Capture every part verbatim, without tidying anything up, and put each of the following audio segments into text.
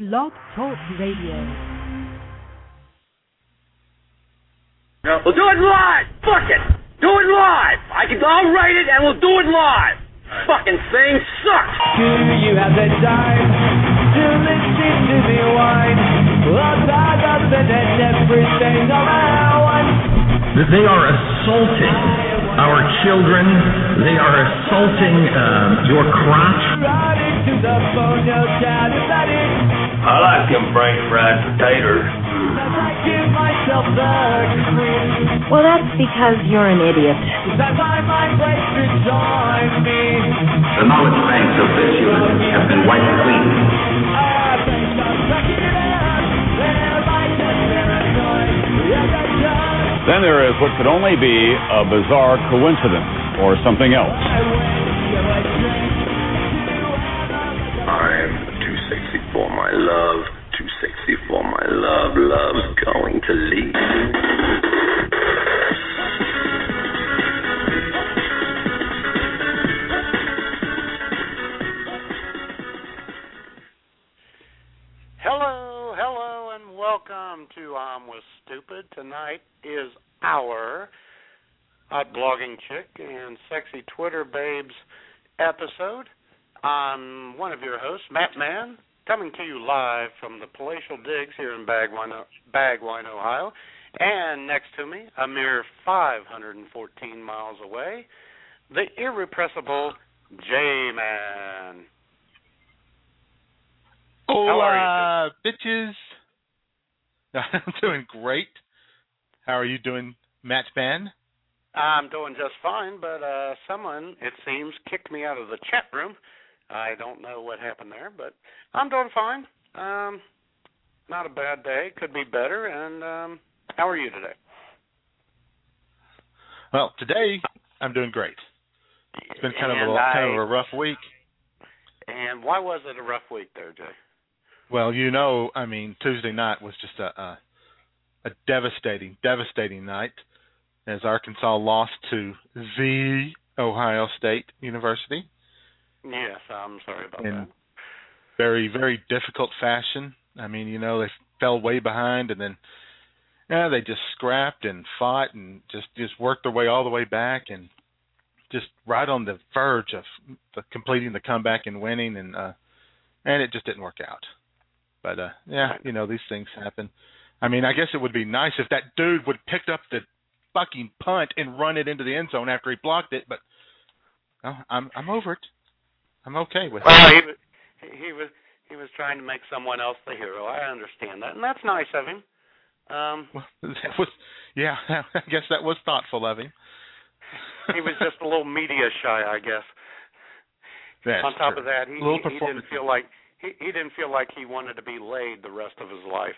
Blog Talk Radio. No, we'll do it live. Fuck it. Do it live. I can. I'll write it and we'll do it live. Fucking thing sucks. Do you have the time to listen to me whine about nothing and everything around? They are assaulting our children. They are assaulting um, your crotch. Riding to the phone, no doubt about it. I like them Frank fried potatoes. I give myself the cream. Well, that's because you're an idiot. That my mind waits to join me. The knowledge banks of this unit have been wiped clean. I think I'm sucking it up. They're like a paranoid. Yes, I just. Then there is what could only be a bizarre coincidence or something else. I'm too sexy for my love, too sexy for my love, love's going to leave. Hello, hello, and welcome to I'm With Stupid. Tonight is our Hot Blogging Chick and Sexy Twitter Babes episode. I'm one of your hosts, Matt Mann, coming to you live from the Palatial Digs here in Bagwine, Bagwine, Ohio. And next to me, a mere five hundred fourteen miles away, the irrepressible J-Man. Hola, bitches. I'm doing great. How are you doing, Matt Mann? I'm doing just fine, but uh, someone, it seems, kicked me out of the chat room. I don't know what happened there, but I'm doing fine. Um, not a bad day. Could be better. And um, how are you today? Well, today I'm doing great. It's been kind of a I, kind of a rough week. And why was it a rough week there, Jay? Well, you know, I mean, Tuesday night was just a a, a devastating, devastating night as Arkansas lost to the Ohio State University. Yes, I'm sorry about in that. Very, very difficult fashion. I mean, you know, they fell way behind, and then yeah, they just scrapped and fought and just, just worked their way all the way back, and just right on the verge of the, completing the comeback and winning, and uh, and it just didn't work out. But uh, yeah, you know, these things happen. I mean, I guess it would be nice if that dude would pick up the fucking punt and run it into the end zone after he blocked it, but well, I'm I'm over it. I'm okay with well, it. He was, he was he was trying to make someone else the hero. I understand that, and that's nice of him. Um, well, that was, yeah, I guess that was thoughtful of him. He was just a little media shy, I guess. That's On top true. of that, he, he, he didn't feel like he, he didn't feel like he wanted to be laid the rest of his life.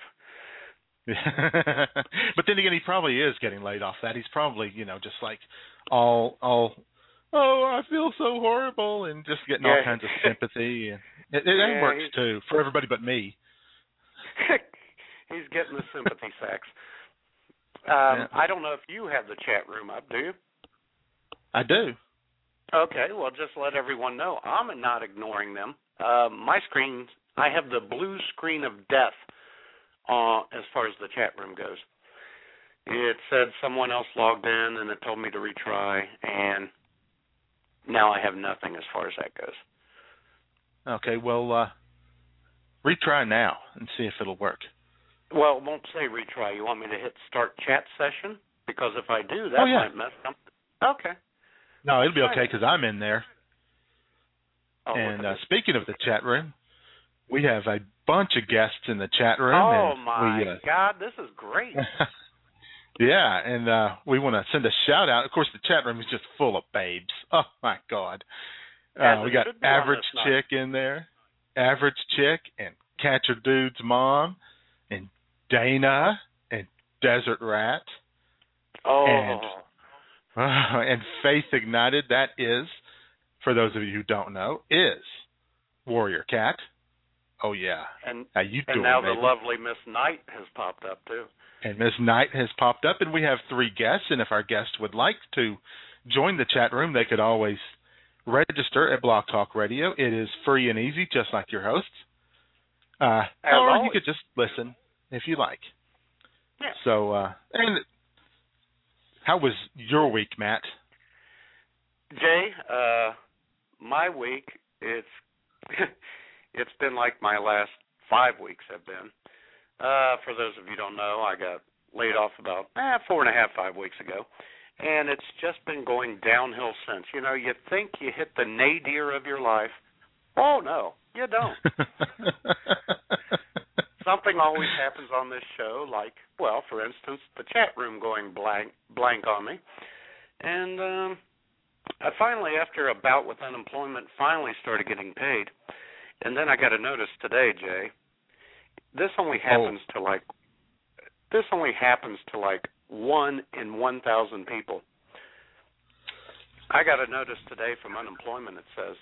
But then again, he probably is getting laid off that. He's probably, you know, just like all all. Oh, I feel so horrible, and just getting yeah. all kinds of sympathy. And it, it yeah, works too for everybody but me. He's getting the sympathy sacks. Um, yeah. I don't know if you have the chat room up, do you? I do. Okay, well, just let everyone know. I'm not ignoring them. Uh, my screen, I have the blue screen of death uh, as far as the chat room goes. It said someone else logged in, and it told me to retry, and now I have nothing as far as that goes. Okay, well, uh, retry now and see if it'll work. Well, it won't say retry. You want me to hit start chat session? Because if I do, that oh, yeah. might mess something. Okay. No, it'll be okay because I'm in there. Oh, and uh, speaking of the chat room, we have a bunch of guests in the chat room. Oh, and my we, uh, God, this is great. Yeah, and uh, we want to send a shout-out. Of course, the chat room is just full of babes. Oh, my God. Uh, we got Average Chick in there, Average Chick, and Catcher Dude's mom, and Dana, and Desert Rat. Oh. And, uh, and Faith Ignited, that is, for those of you who don't know, is Warrior Cat. Oh, yeah. And, How you and doing, now baby? the lovely Miss Knight has popped up, too. And Miss Knight has popped up, and we have three guests. And if our guests would like to join the chat room, they could always register at Blog Talk Radio. It is free and easy, just like your hosts. Uh, As or always. you could just listen if you like. Yeah. So, uh, and how was your week, Matt? Jay, uh, my week, it's it's been like my last five weeks have been. Uh, for those of you who don't know, I got laid off about eh, four and a half, five weeks ago. And it's just been going downhill since. You know, you think you hit the nadir of your life. Oh, no, you don't. Something always happens on this show, like, well, for instance, the chat room going blank, blank on me. And um, I finally, after a bout with unemployment, finally started getting paid. And then I got a notice today, Jay. This only happens oh. to like, this only happens to like one in one thousand people. I got a notice today from unemployment that says,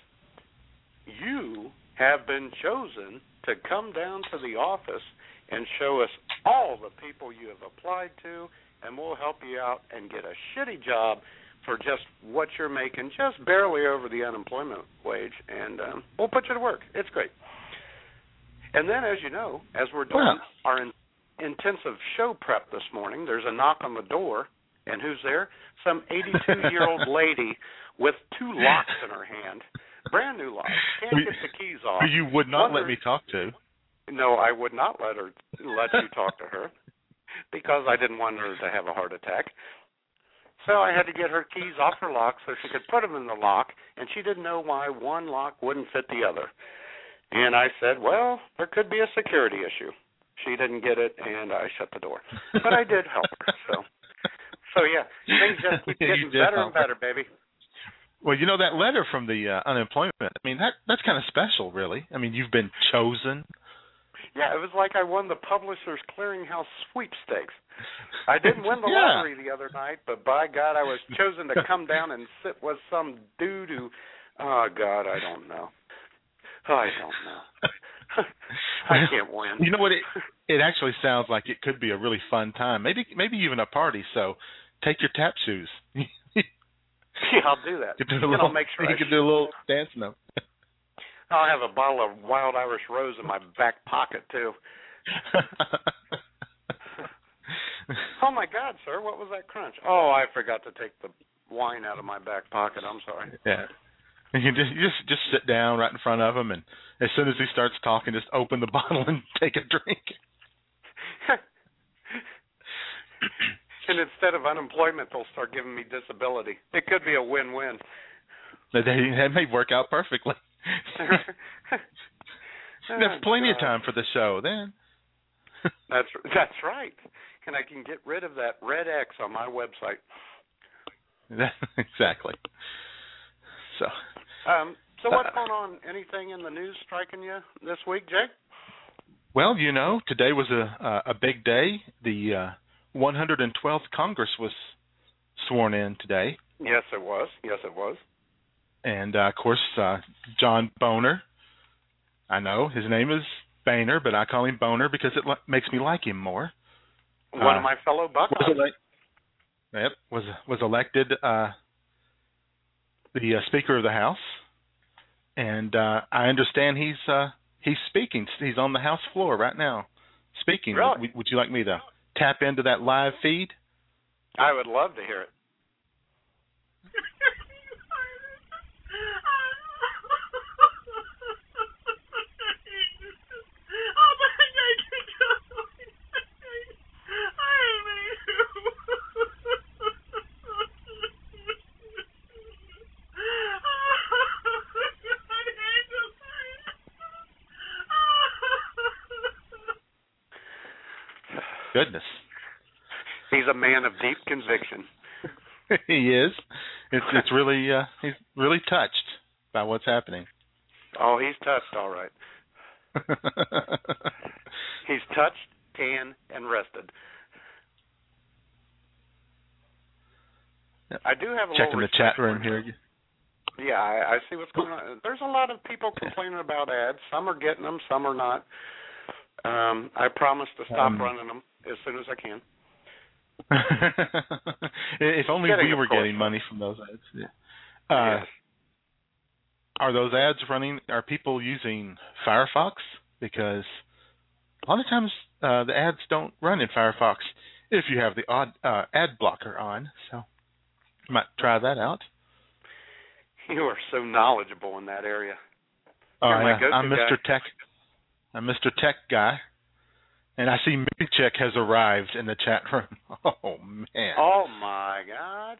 you have been chosen to come down to the office and show us all the people you have applied to, and we'll help you out and get a shitty job for just what you're making, just barely over the unemployment wage, and um, we'll put you to work. It's great. And then, as you know, as we're doing wow. our in- intensive show prep this morning, there's a knock on the door, and who's there? Some eighty-two-year-old lady with two locks in her hand, brand new locks, can't get the keys off. You would not Wonder, let me talk to. No, I would not let her let you talk to her because I didn't want her to have a heart attack. So I had to get her keys off her lock so she could put them in the lock, and she didn't know why one lock wouldn't fit the other. And I said, well, there could be a security issue. She didn't get it, and I shut the door. But I did help her. So, so yeah, things just keep getting better and better, baby. Well, you know, that letter from the uh, unemployment, I mean, that that's kind of special, really. I mean, you've been chosen. Yeah, it was like I won the Publishers Clearinghouse sweepstakes. I didn't win the yeah. lottery the other night, but by God, I was chosen to come down and sit with some dude who, oh, God, I don't know. I don't know. I can't win. You know what? It it actually sounds like it could be a really fun time. Maybe maybe even a party. So take your tap shoes. Yeah, I'll do that. You can do a and little, I'll make sure you I can do a little dance now. I'll have a bottle of Wild Irish Rose in my back pocket, too. Oh, my God, sir, what was that crunch? Oh, I forgot to take the wine out of my back pocket. I'm sorry. Yeah. And you just, you just just sit down right in front of him, and as soon as he starts talking, just open the bottle and take a drink. And instead of unemployment, they'll start giving me disability. It could be a win-win. That, that may work out perfectly. There's plenty oh, of time for the show then. That's that's right. And I can get rid of that red X on my website. Exactly. So, um, so what's uh, going on? Anything in the news striking you this week, Jake? Well, you know, today was a a, a big day. The uh, one hundred twelfth Congress was sworn in today. Yes, it was. Yes, it was. And, uh, of course, uh, John Boner. I know his name is Boehner, but I call him Boner because it li- makes me like him more. One uh, of my fellow Buckeyes. Was ele- yep, was was elected uh, the uh, Speaker of the House, and uh, I understand he's uh, he's speaking. He's on the House floor right now, speaking. Really? Would, would you like me to tap into that live feed? I would love to hear it. Goodness. He's a man of deep conviction. He is. It's it's really uh, he's really touched by what's happening. Oh, he's touched, all right. He's touched, tan, and rested. I do have a checking little the chat room here. Yeah, I, I see what's going on. There's a lot of people complaining about ads. Some are getting them, some are not. Um, I promise to stop um, running them as soon as I can. If only Getting, we were course, getting money from those ads. Yeah. Uh, yes. Are those ads running? Are people using Firefox because a lot of times uh, the ads don't run in Firefox if you have the odd, uh, ad blocker on. So you might try that out. You are so knowledgeable in that area. Oh, You're my yeah. I'm Mister guy. Tech. I'm Mister Tech guy. And I see Michek has arrived in the chat room. Oh, man. Oh, my God.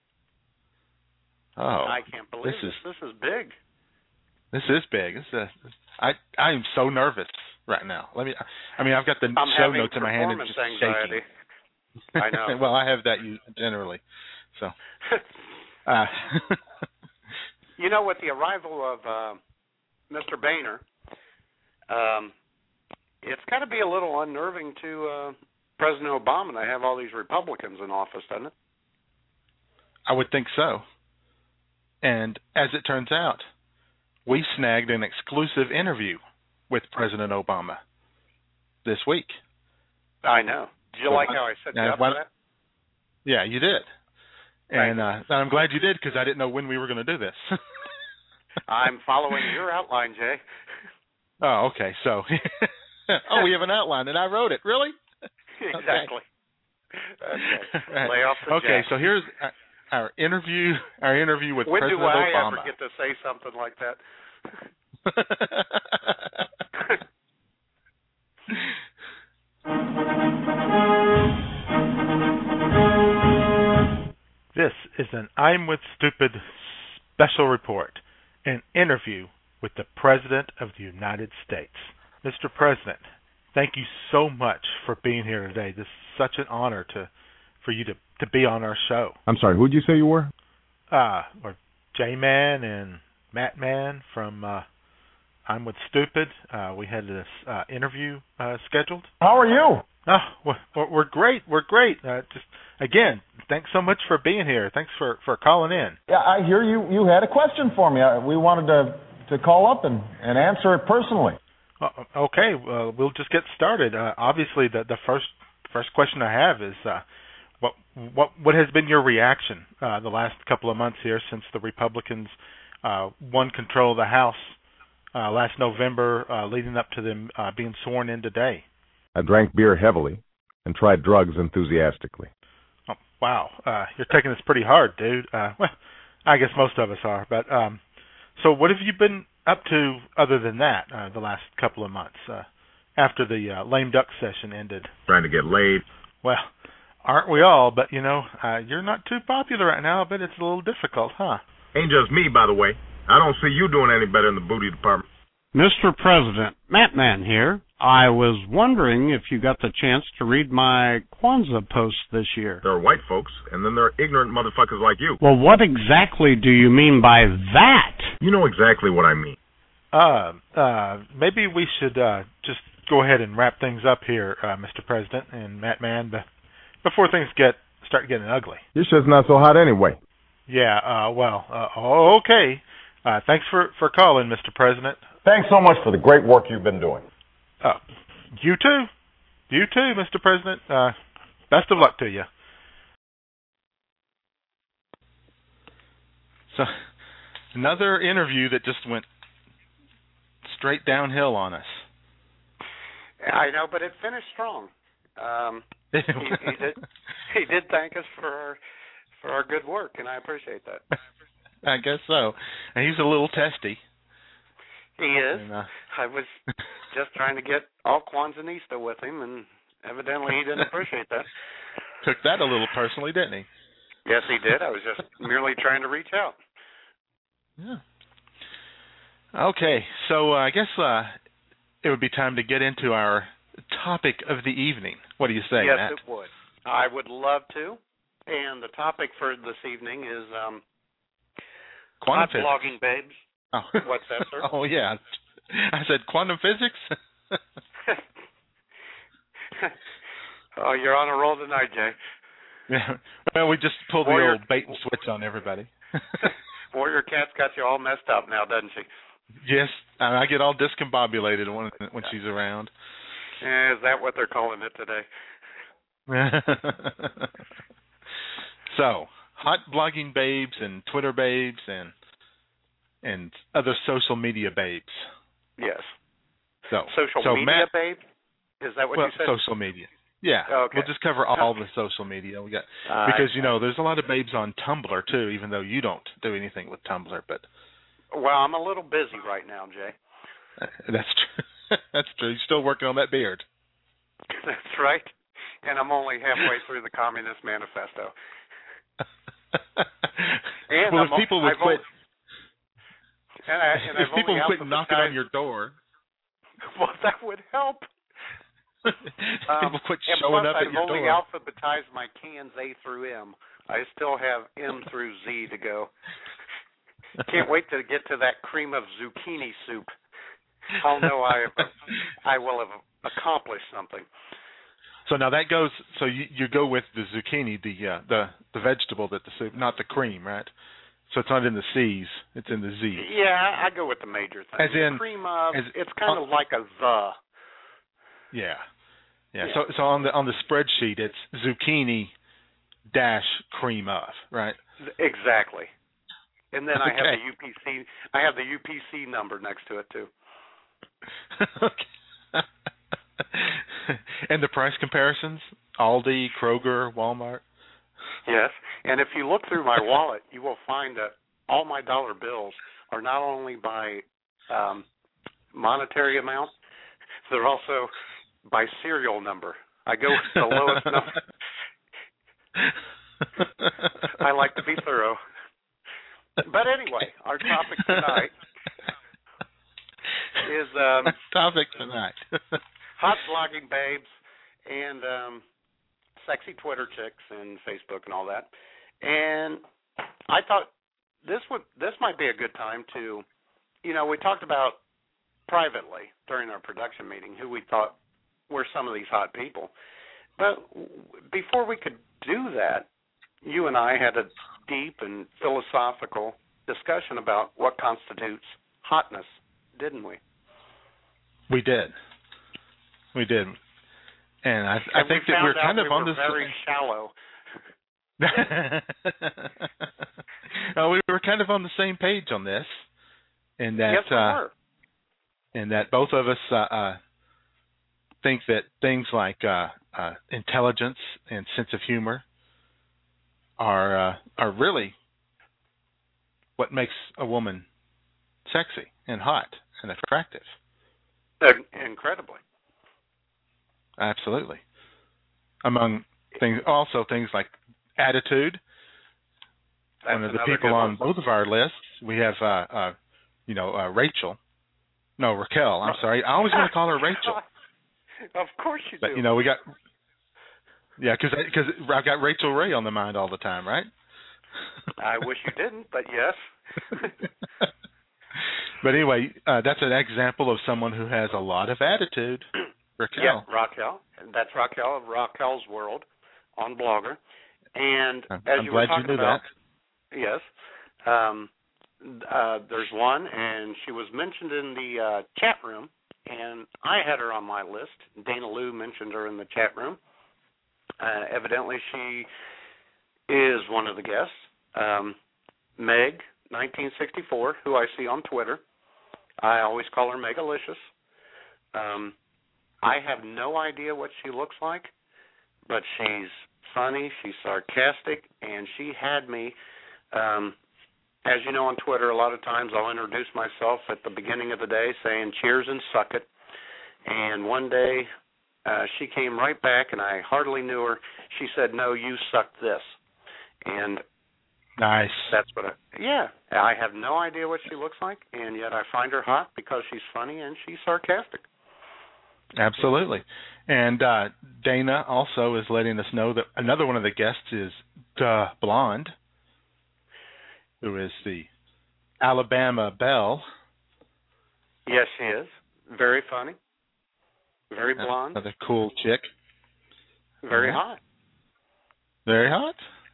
Oh, I can't believe this. Is, this. This is big. This is big. This is a, I, I am so nervous right now. Let me. I mean, I've got the I'm show having notes in my hand and performance just anxiety. shaking. I know. Well, I have that generally. So, uh, you know, with the arrival of uh, Mister Boehner, um, it's got to be a little unnerving to uh, President Obama to have all these Republicans in office, doesn't it? I would think so. And as it turns out, we snagged an exclusive interview with President Obama this week. I know. Did you so like how I set you uh, up for that? Yeah, you did. And uh, I'm glad you did because I didn't know when we were going to do this. I'm following your outline, Jay. Oh, okay. So, oh, we have an outline, and I wrote it. Really? Exactly. Okay. Right. Lay off the Okay, jack. so here's our, our interview. Our interview with when President do I Obama. ever get to say something like that? This is an I'm with Stupid special report, an interview with the President of the United States. Mister President, thank you so much for being here today. This is such an honor to for you to, to be on our show. I'm sorry, who did you say you were? Uh, or J-Man and Matt Man from uh, I'm with Stupid. Uh, we had this uh, interview uh, scheduled. How are you? Oh, we're, we're great. We're great. Uh, just again, thanks so much for being here. Thanks for, for calling in. Yeah, I hear you. You had a question for me. I, we wanted to to call up and, and answer it personally. Uh, okay, uh, we'll just get started. Uh, obviously, the the first first question I have is uh, what what what has been your reaction uh, the last couple of months here since the Republicans uh, won control of the House uh, last November, uh, leading up to them uh, being sworn in today? I drank beer heavily and tried drugs enthusiastically. Oh, wow, uh, you're taking this pretty hard, dude. Uh, well, I guess most of us are. But um, so, what have you been up to other than that uh, the last couple of months uh, after the uh, lame duck session ended? Trying to get laid. Well, aren't we all? But you know, uh, you're not too popular right now. But it's a little difficult, huh? Ain't just me, by the way. I don't see you doing any better in the booty department. Mister President, Matt Man here. I was wondering if you got the chance to read my Kwanzaa post this year. There are white folks, and then there are ignorant motherfuckers like you. Well, what exactly do you mean by that? You know exactly what I mean. Uh, uh, maybe we should uh, just go ahead and wrap things up here, uh, Mister President and Matt Man, before things get start getting ugly. Your shit's not so hot anyway. Yeah, uh, well, uh, okay. Uh, thanks for, for calling, Mister President. Thanks so much for the great work you've been doing. Uh, you too. You too, Mister President. Uh, best of luck to you. So, another interview that just went straight downhill on us. I know, but it finished strong. Um, he, he did. He did thank us for our for our good work, and I appreciate that. I guess so. And he's a little testy. He is. And, uh, I was just trying to get all Kwanzanista with him, and evidently he didn't appreciate that. Took that a little personally, didn't he? Yes, he did. I was just merely trying to reach out. Yeah. Okay, so uh, I guess uh, it would be time to get into our topic of the evening. What do you say, yes, Matt? Yes, it would. I would love to. And the topic for this evening is um, quantum hot physics. blogging babes. Oh. What's that, sir? Oh, yeah. I said quantum physics? Oh, you're on a roll tonight, Jay. Yeah. Well, we just pulled the Warrior, old bait and switch on everybody. Warrior Cat's got you all messed up now, doesn't she? Yes. I get all discombobulated when when she's around. Yeah, is that what they're calling it today? So, hot blogging babes and Twitter babes and and other social media babes. Yes. So, social so media, Matt, babe? Is that what well, you said? social media. Yeah, okay. We'll just cover all the social media we got uh, because you know there's a lot of babes on Tumblr too, even though you don't do anything with Tumblr. But well, I'm a little busy right now, Jay. Uh, that's true. That's true. You're still working on that beard. That's right. And I'm only halfway through the Communist Manifesto. and well, I'm, if people would I've quit, only, and I, and if I've people only would quit knocking on your door, well, that would help. um, people quit and showing plus up I've at your only door. alphabetized my cans A through M. I still have M through Z to go. Can't wait to get to that cream of zucchini soup. I'll know I have, I will have accomplished something. So now that goes. So you, you go with the zucchini, the uh, the the vegetable that the soup, not the cream, right? So it's not in the C's, it's in the Z. Yeah, I go with the major thing. As in, the cream of, as, it's kind uh, of like a the. Yeah. yeah, Yeah. So so on the on the spreadsheet, it's zucchini dash cream of, right? Exactly. And then I have Okay. the U P C. I have the U P C number next to it too. Okay. And the price comparisons? Aldi, Kroger, Walmart. Yes, and if you look through my wallet, you will find that all my dollar bills are not only by um, monetary amount, they're also by serial number. I go with the lowest number. I like to be thorough. But anyway, our topic tonight is um, topic tonight. hot blogging babes and um, sexy Twitter chicks and Facebook and all that. And I thought this would this might be a good time to, you know, we talked about privately during our production meeting who we thought were some of these hot people. But before we could do that, you and I had a deep and philosophical discussion about what constitutes hotness, didn't we? We did. We did. And I, and I think we that we're found kind out of we on were this. very shallow. uh, we were kind of on the same page on this, in that yes, we uh, were. in that both of us uh, uh, think that things like uh, uh, intelligence and sense of humor are uh, are really what makes a woman sexy and hot and attractive. Incredibly. Absolutely. Among things, also things like attitude. That's one of the another people good on one. both of our lists, we have, uh, uh, you know, uh, Rachel. No, Raquel. I'm sorry. I always want to call her Rachel. Of course you But do. you know, we got, yeah, because because I've got Rachel Ray on the mind all the time, right? I wish you didn't, but yes. But anyway, uh, that's an example of someone who has a lot of attitude. Raquel. Yeah, Raquel. That's Raquel of Raquel's World on Blogger. And I'm, as I'm you were glad talking you knew about, that. yes, um, uh, there's one, and she was mentioned in the uh, chat room, and I had her on my list. Dana Lou mentioned her in the chat room. Uh, evidently, she is one of the guests. Um, Meg, nineteen sixty-four, who I see on Twitter. I always call her Megalicious. Um, I have no idea what she looks like, but she's funny, she's sarcastic, and she had me, um, as you know on Twitter, a lot of times I'll introduce myself at the beginning of the day saying cheers and suck it. And one day uh, she came right back, and I hardly knew her. She said, no, you suck this. And nice. That's what I, yeah, I have no idea what she looks like, and yet I find her hot because she's funny and she's sarcastic. Absolutely. And uh, Dana also is letting us know that another one of the guests is Duh Blonde, who is the Alabama Belle. Yes, she is. Very funny. Very blonde. Another cool chick. Very yeah. hot. Very hot.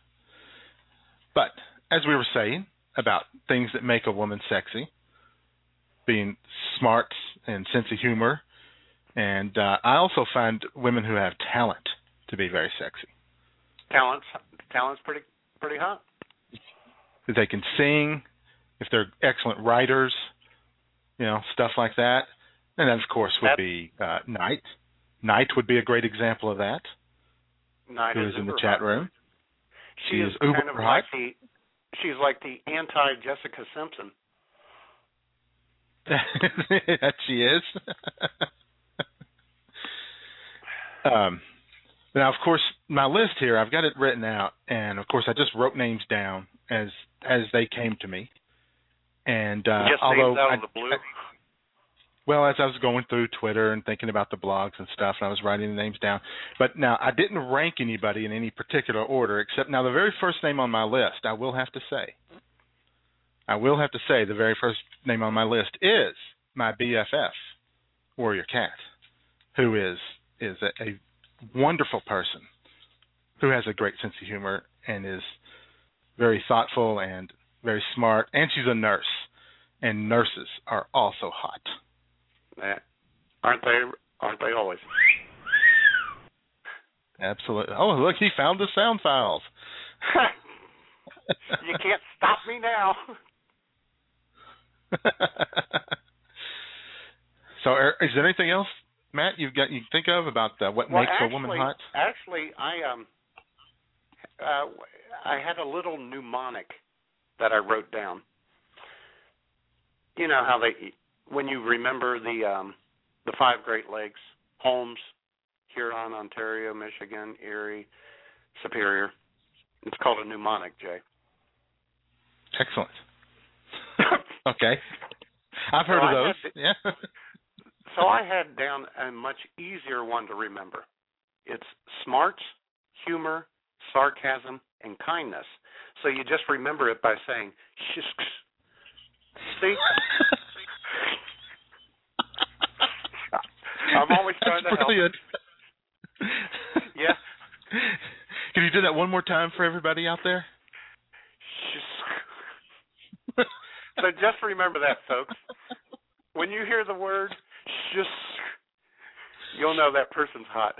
But as we were saying about things that make a woman sexy, being smart and sense of humor, and uh, I also find women who have talent to be very sexy. Talent's talent's pretty pretty hot. If they can sing, if they're excellent writers, you know, stuff like that. And that, of course, would That's, be uh, Knight. Knight would be a great example of that. Knight who is is in the hot. chat room. She, she is, is uber kind of hot. like the, she's like the anti-Jessica Simpson. That she is. um, now, of course, my list here, I've got it written out, and of course, I just wrote names down as as they came to me. And uh, just although names out I, of the blue. I, well, as I was going through Twitter and thinking about the blogs and stuff, and I was writing the names down. But now, I didn't rank anybody in any particular order, except now the very first name on my list, I will have to say, I will have to say the very first name on my list is my B F F, Warrior Cat, who is is a, a wonderful person, who has a great sense of humor and is very thoughtful and very smart, and she's a nurse, and nurses are also hot. Yeah. Aren't they? Aren't they always? Absolutely. Oh, look, he found the sound files. You can't stop me now. So, er, is there anything else, Matt, you've got you think of about uh, what well, makes actually, a woman hot? Actually, I um, uh, I had a little mnemonic that I wrote down. You know how they, when you remember the um, the five Great Lakes, Holmes, Huron, Ontario, Michigan, Erie, Superior. It's called a mnemonic, Jay. Excellent. Okay. I've heard so of those. To, yeah. So I had down a much easier one to remember. It's smarts, humor, sarcasm, and kindness. So you just remember it by saying, shisks. See? I'm always trying That's to brilliant. help. Yeah. Can you do that one more time for everybody out there? Shisks. So just remember that, folks. When you hear the word shisks, you'll know that person's hot.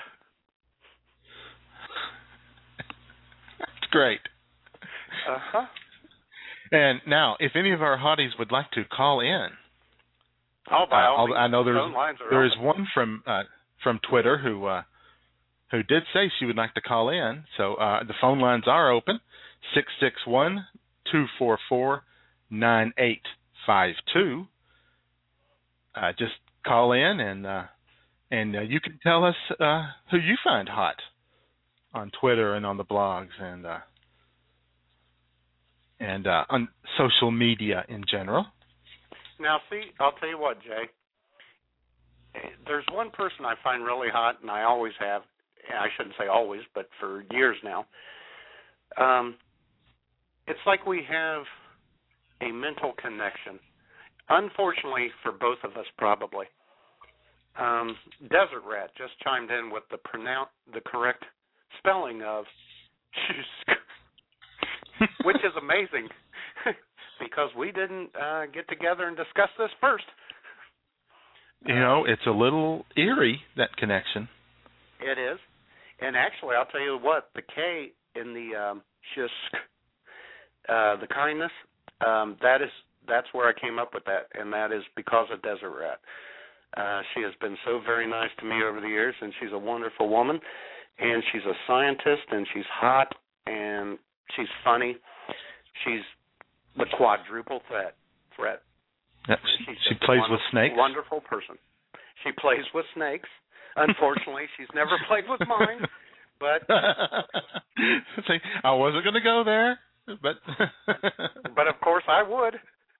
That's great. Uh-huh. And now, if any of our hotties would like to call in, oh, by all uh, means, I know there's phone lines are there is open. one from uh, from Twitter who uh, who did say she would like to call in. So uh, the phone lines are open: six six one, two four four, nine eight five two. Uh, just call in and uh, and uh, you can tell us uh, who you find hot on Twitter and on the blogs and. Uh, and uh, on social media in general. Now, see, I'll tell you what, Jay. There's one person I find really hot, and I always have. I shouldn't say always, but for years now. Um, it's like we have a mental connection. Unfortunately for both of us, probably. Um, Desert Rat just chimed in with the pronoun- the correct spelling of which is amazing because we didn't uh, get together and discuss this first. You know, it's a little eerie, that connection. It is. And actually, I'll tell you what, the K in the um, shusk, uh, the kindness, um, that is that's where I came up with that, and that is because of Desert Rat. Uh, she has been so very nice to me over the years, and she's a wonderful woman, and she's a scientist, and she's hot, and she's funny. She's the quadruple threat. Threat. Yep. She's she plays with snakes. Wonderful person. She plays with snakes. Unfortunately, she's never played with mine. But See, I wasn't going to go there, but but of course I would.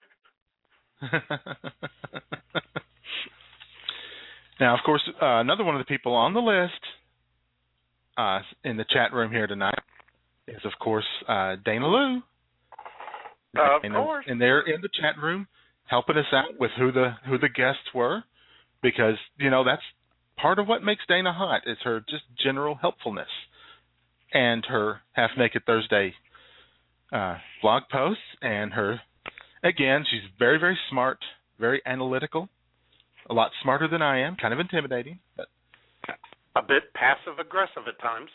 Now, of course, uh, another one of the people on the list uh, in the chat room here tonight is, of course, uh, Dana Lou. Uh, of and, course. And they're in the chat room helping us out with who the who the guests were, because, you know, that's part of what makes Dana hot is her just general helpfulness and her Half Naked Thursday uh, blog posts and her, again, she's very, very smart, very analytical, a lot smarter than I am, kind of intimidating. But a bit passive-aggressive at times.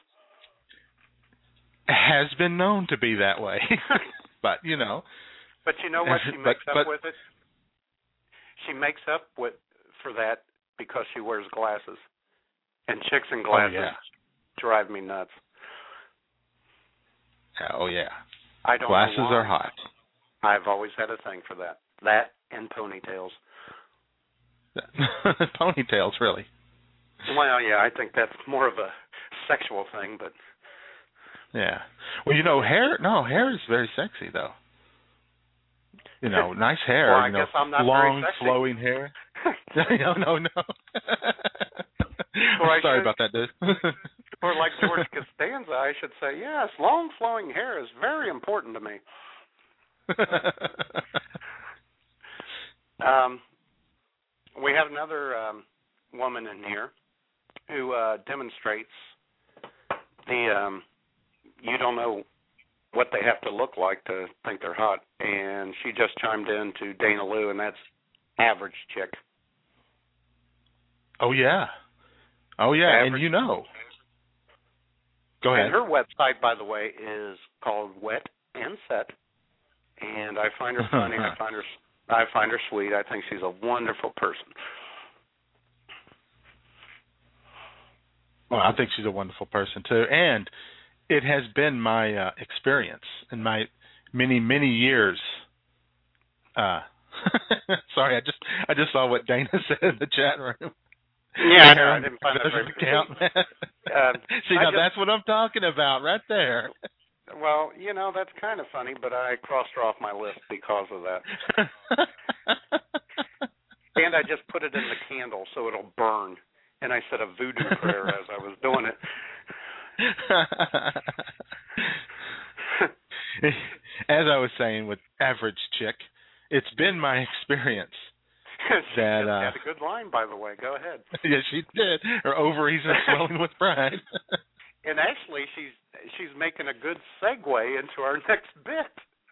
Has been known to be that way. But, you know. But you know what she but, makes but, up with it? She makes up with for that because she wears glasses. And chicks in glasses oh, yeah. drive me nuts. Oh, yeah. I don't Glasses know why. are hot. I've always had a thing for that. That and ponytails. Ponytails, really? Well, yeah, I think that's more of a sexual thing, but... Yeah. Well, you know, hair, no, hair is very sexy, though. You know, nice hair. Well, I you know, guess I'm not long, very sexy. flowing hair. no, no, no. Or I Sorry should, about that, dude. Or like George Costanza, I should say, yes, long flowing hair is very important to me. um, we have another um, woman in here who uh, demonstrates the um, you don't know what they have to look like to think they're hot, and she just chimed in to Dana Lou, and that's average chick. Oh, yeah. Oh, yeah, Average. And you know. Go ahead. And her website, by the way, is called Wet and Set, and I find her funny. I find her, I find her sweet. I think she's a wonderful person. Well, I think she's a wonderful person too, and it has been my uh, experience in my many many years. Uh, sorry, I just I just saw what Dana said in the chat room. Yeah, I know. I didn't find that very count. uh, See, now just, that's what I'm talking about right there. Well, you know, that's kind of funny, but I crossed her off my list because of that. And I just put it in the candle so it'll burn. And I said a voodoo prayer as I was doing it. As I was saying with average chick, it's been my experience she that just uh, had a good line, by the way. Go ahead. Yeah, she did. Her ovaries are swelling with pride. And actually, she's she's making a good segue into our next bit.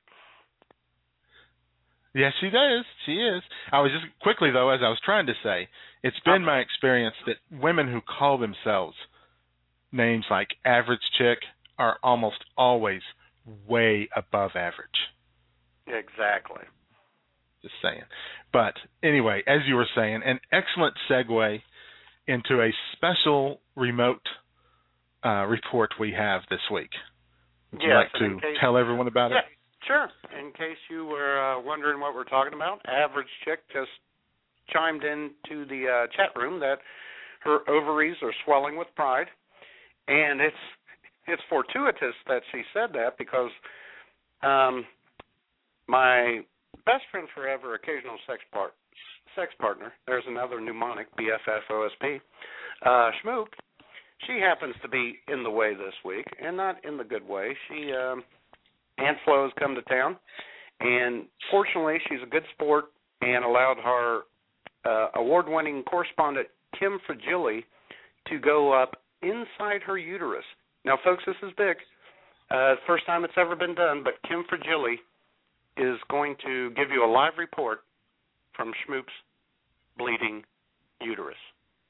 Yes, she does. She is. I was just quickly though, as I was trying to say, it's been my experience that women who call themselves names like average chick are almost always way above average. Exactly. Just saying. But anyway, as you were saying, an excellent segue into a special remote uh, report we have this week. Would you yes, like to case, tell everyone about yeah, it? Sure. In case you were uh, wondering what we're talking about, average chick just chimed into the uh, chat room that her ovaries are swelling with pride, and it's it's fortuitous that she said that because um, my best friend forever, occasional sex part sex partner, there's another mnemonic, B F F O S P, uh, Schmoop, she happens to be in the way this week, and not in the good way. She um, Aunt Flo has come to town, and fortunately she's a good sport and allowed her uh, award-winning correspondent Kim Fragilli to go up inside her uterus. Now, folks, this is big. Uh, first time it's ever been done, but Kim Fragilli is going to give you a live report from Schmoop's bleeding uterus.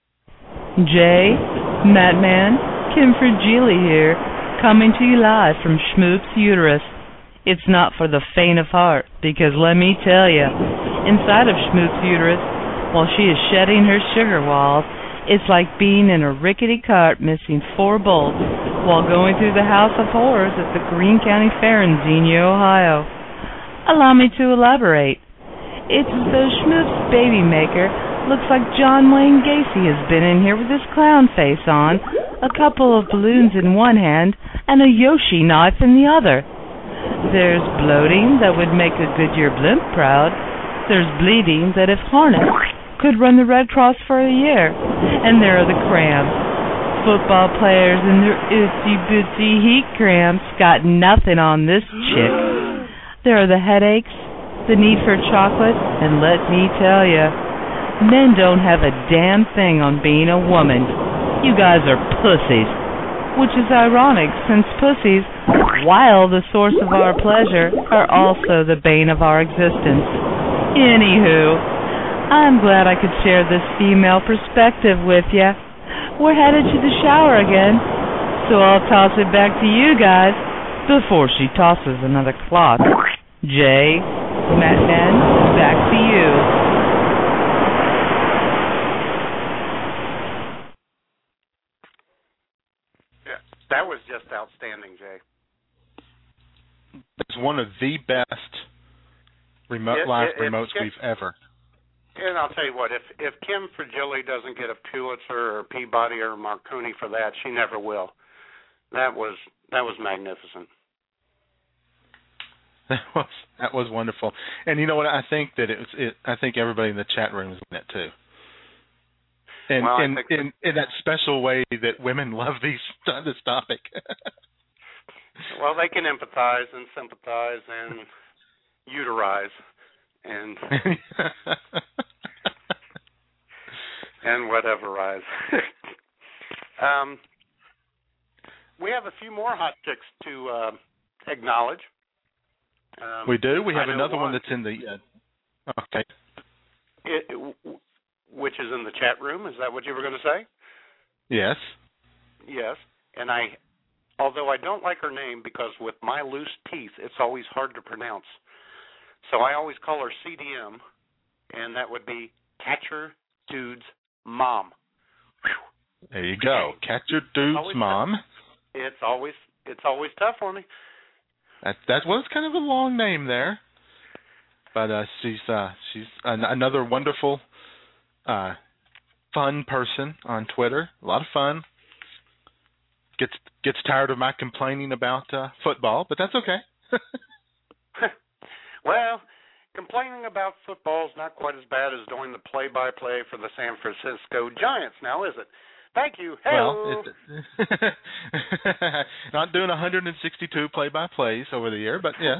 Jay, Madman, Kim Fragilli here, coming to you live from Schmoop's uterus. It's not for the faint of heart, because let me tell you, inside of Schmoop's uterus, while she is shedding her sugar walls, it's like being in a rickety cart missing four bolts while going through the House of Horrors at the Greene County Fair in Xenia, Ohio. Allow me to elaborate. It's as though Schmoop's baby maker looks like John Wayne Gacy has been in here with his clown face on, a couple of balloons in one hand, and a Yoshi knife in the other. There's bloating that would make a Goodyear blimp proud. There's bleeding that, if harnessed, could run the Red Cross for a year. And there are the cramps. Football players and their itsy-bitsy heat cramps got nothing on this chick. There are the headaches, the need for chocolate, and let me tell you, men don't have a damn thing on being a woman. You guys are pussies. Which is ironic, since pussies, while the source of our pleasure, are also the bane of our existence. Anywho, I'm glad I could share this female perspective with you. We're headed to the shower again, so I'll toss it back to you guys before she tosses another clock. Jay, Madman, back to you. That was just outstanding, Jay. It's one of the best remote It, live it, remotes it, we've ever. And I'll tell you what, if if Kim Fragile doesn't get a Pulitzer or Peabody or Marconi for that, she never will. That was that was magnificent. That was that was wonderful. And you know what? I think that it was. It, I think everybody in the chat room is in it too. And well, in, in in that special way that women love these this topic. Well, they can empathize and sympathize and uterize and and whateverize. um, we have a few more hot chicks to uh, acknowledge. Um, we do. We have another one. one that's in the. Uh, okay. It, it, which is in the chat room. Is that what you were going to say? Yes. Yes. And I, although I don't like her name because with my loose teeth, it's always hard to pronounce. So I always call her C D M, and that would be Catcher Dude's Mom. Whew. There you go. Catcher Dude's Mom. Tough. It's always it's always tough for me. That that was kind of a long name there, but uh, she's uh, she's an, another wonderful, uh, fun person on Twitter. A lot of fun. Gets gets tired of my complaining about uh, football, but that's okay. Well, complaining about football is not quite as bad as doing the play-by-play for the San Francisco Giants now, is it? Thank you. Hello. Well, it's, not doing one hundred sixty-two play-by-plays over the year, but yes.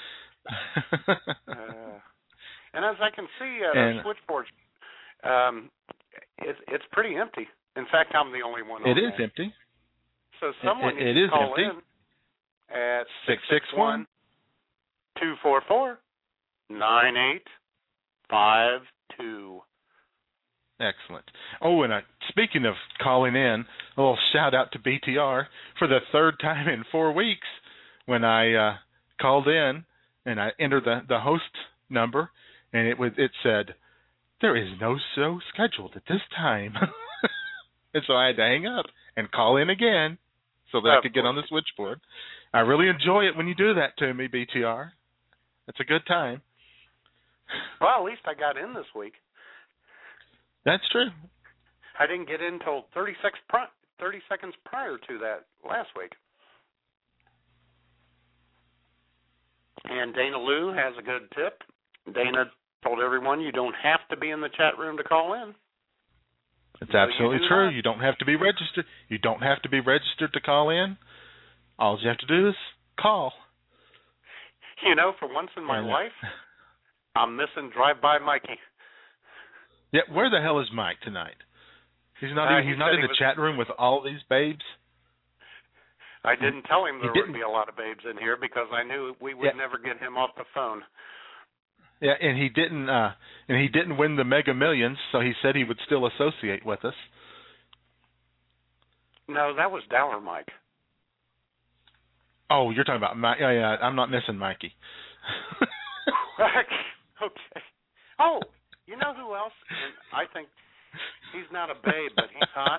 uh, and as I can see at and, our switchboard, um, it's it's pretty empty. In fact, I'm the only one. It on is there. empty. So someone it, it, needs it to is call empty. in at six six one, two four four, nine eight five two. Excellent. Oh, and uh, speaking of calling in, a little shout out to B T R for the third time in four weeks when I uh, called in and I entered the, the host number and it was it said there is no show scheduled at this time, and so I had to hang up and call in again so that of I could get on the switchboard. I really enjoy it when you do that to me, B T R. It's a good time. Well, at least I got in this week. That's true. I didn't get in until thirty seconds prior to that last week. And Dana Lou has a good tip. Dana told everyone you don't have to be in the chat room to call in. It's so absolutely you true. that. You don't have to be registered. You don't have to be registered to call in. All you have to do is call. You know, for once in my and, uh, life, I'm missing Drive-By Mikey. Yeah, where the hell is Mike tonight? He's not. Uh, even, he he's not in he the was, chat room with all these babes. I didn't tell him there He would be a lot of babes in here because I knew we would yeah. never get him off the phone. Yeah, and he didn't. Uh, and he didn't win the Mega Millions, so he said he would still associate with us. No, that was Dower Mike. Oh, you're talking about Mike. Yeah, yeah. I'm not missing Mikey. Okay. Oh, you know who else? And I think he's not a babe, but he's hot.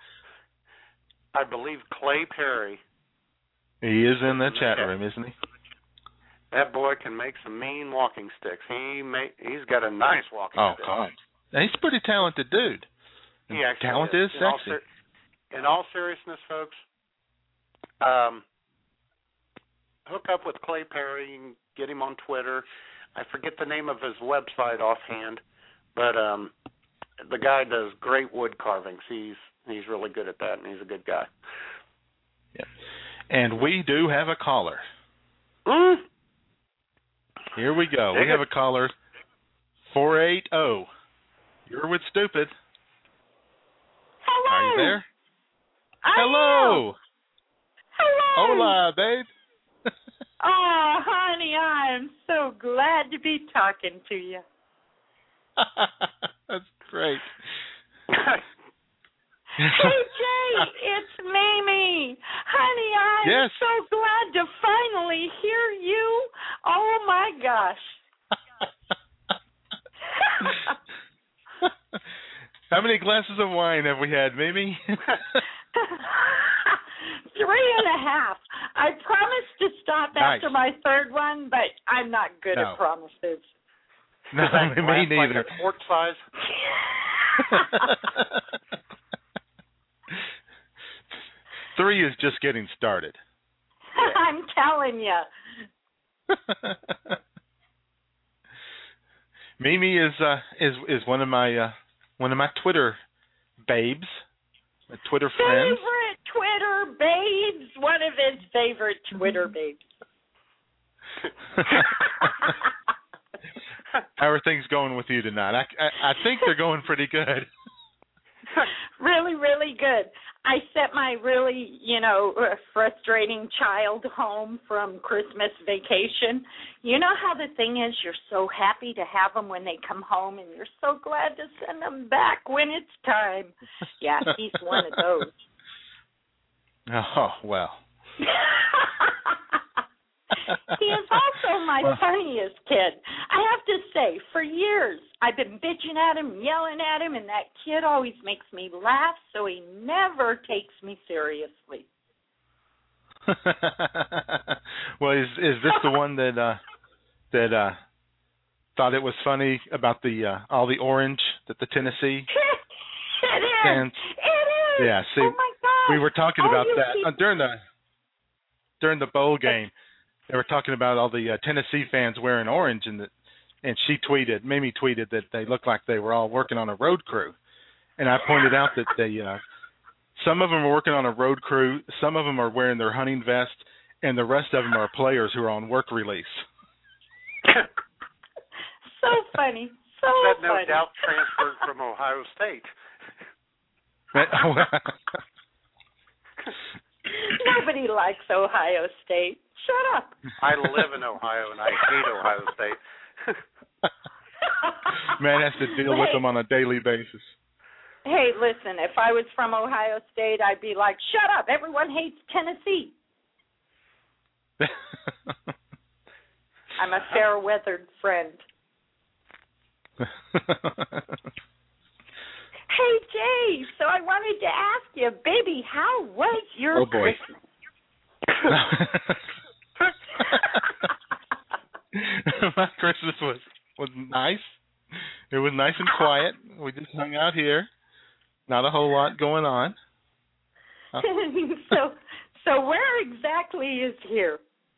I believe Clay Perry. He is in the chat room, isn't he? That boy can make some mean walking sticks. He make, he's got a nice walking oh, stick. Oh, God. Now, he's a pretty talented dude. And He actually talent is, is in all sexy. ser- in all seriousness, folks, um, hook up with Clay Perry. You can get him on Twitter. I forget the name of his website offhand, but um, the guy does great wood carvings. He's he's really good at that, and he's a good guy. Yeah. And we do have a caller. Mm. Here we go. Dig we have it. a caller, four eight zero. You're with Stupid. Hello. Are you there? I Hello. am. Hello. Hola, babe. Oh, honey, I am so glad to be talking to you. That's great. Hey, Jay, it's Mimi. Honey, I'm yes. so glad to finally hear you. Oh, my gosh. How many glasses of wine have we had, Mimi? Three. after nice. my third one, but I'm not good No. at promises. No, me Glass neither. Like a quart size. Three is just getting started. I'm telling you. Mimi is uh, is is one of my uh, one of my Twitter babes, my Twitter friends. Favorite Twitter babes. One of his favorite Twitter babes. How are things going with you tonight? I, I, I think they're going pretty good. Really, really good. I sent my really, you know, uh, frustrating child home from Christmas vacation. You know how the thing is, you're so happy to have them when they come home, and you're so glad to send them back when it's time. Yeah, he's one of those. Oh, well. He is also my funniest kid. I have to say, for years, I've been bitching at him, yelling at him, and that kid always makes me laugh, so he never takes me seriously. Well, is is this the one that uh, that uh, thought it was funny about the uh, all the orange that the Tennessee It is. fans? It is. Yeah, see, oh my God. we were talking All about you that people- uh, during the during the bowl game. They were talking about all the uh, Tennessee fans wearing orange, and the, and she tweeted, Mimi tweeted that they looked like they were all working on a road crew, and I pointed out that they, uh, some of them are working on a road crew, some of them are wearing their hunting vest, and the rest of them are players who are on work release. So funny, so That no funny. doubt transferred from Ohio State. Nobody likes Ohio State. Shut up. I live in Ohio, and I hate Ohio State. Man has to deal with them on a daily basis. Hey, listen, if I was from Ohio State, I'd be like, shut up. Everyone hates Tennessee. I'm a fair-weathered friend. Hey, Jay, so I wanted to ask you, baby, how was your Oh, boy. Christmas? My Christmas was was nice. It was nice and quiet. We just hung out here. Not a whole lot going on. Uh, so, so where exactly is here?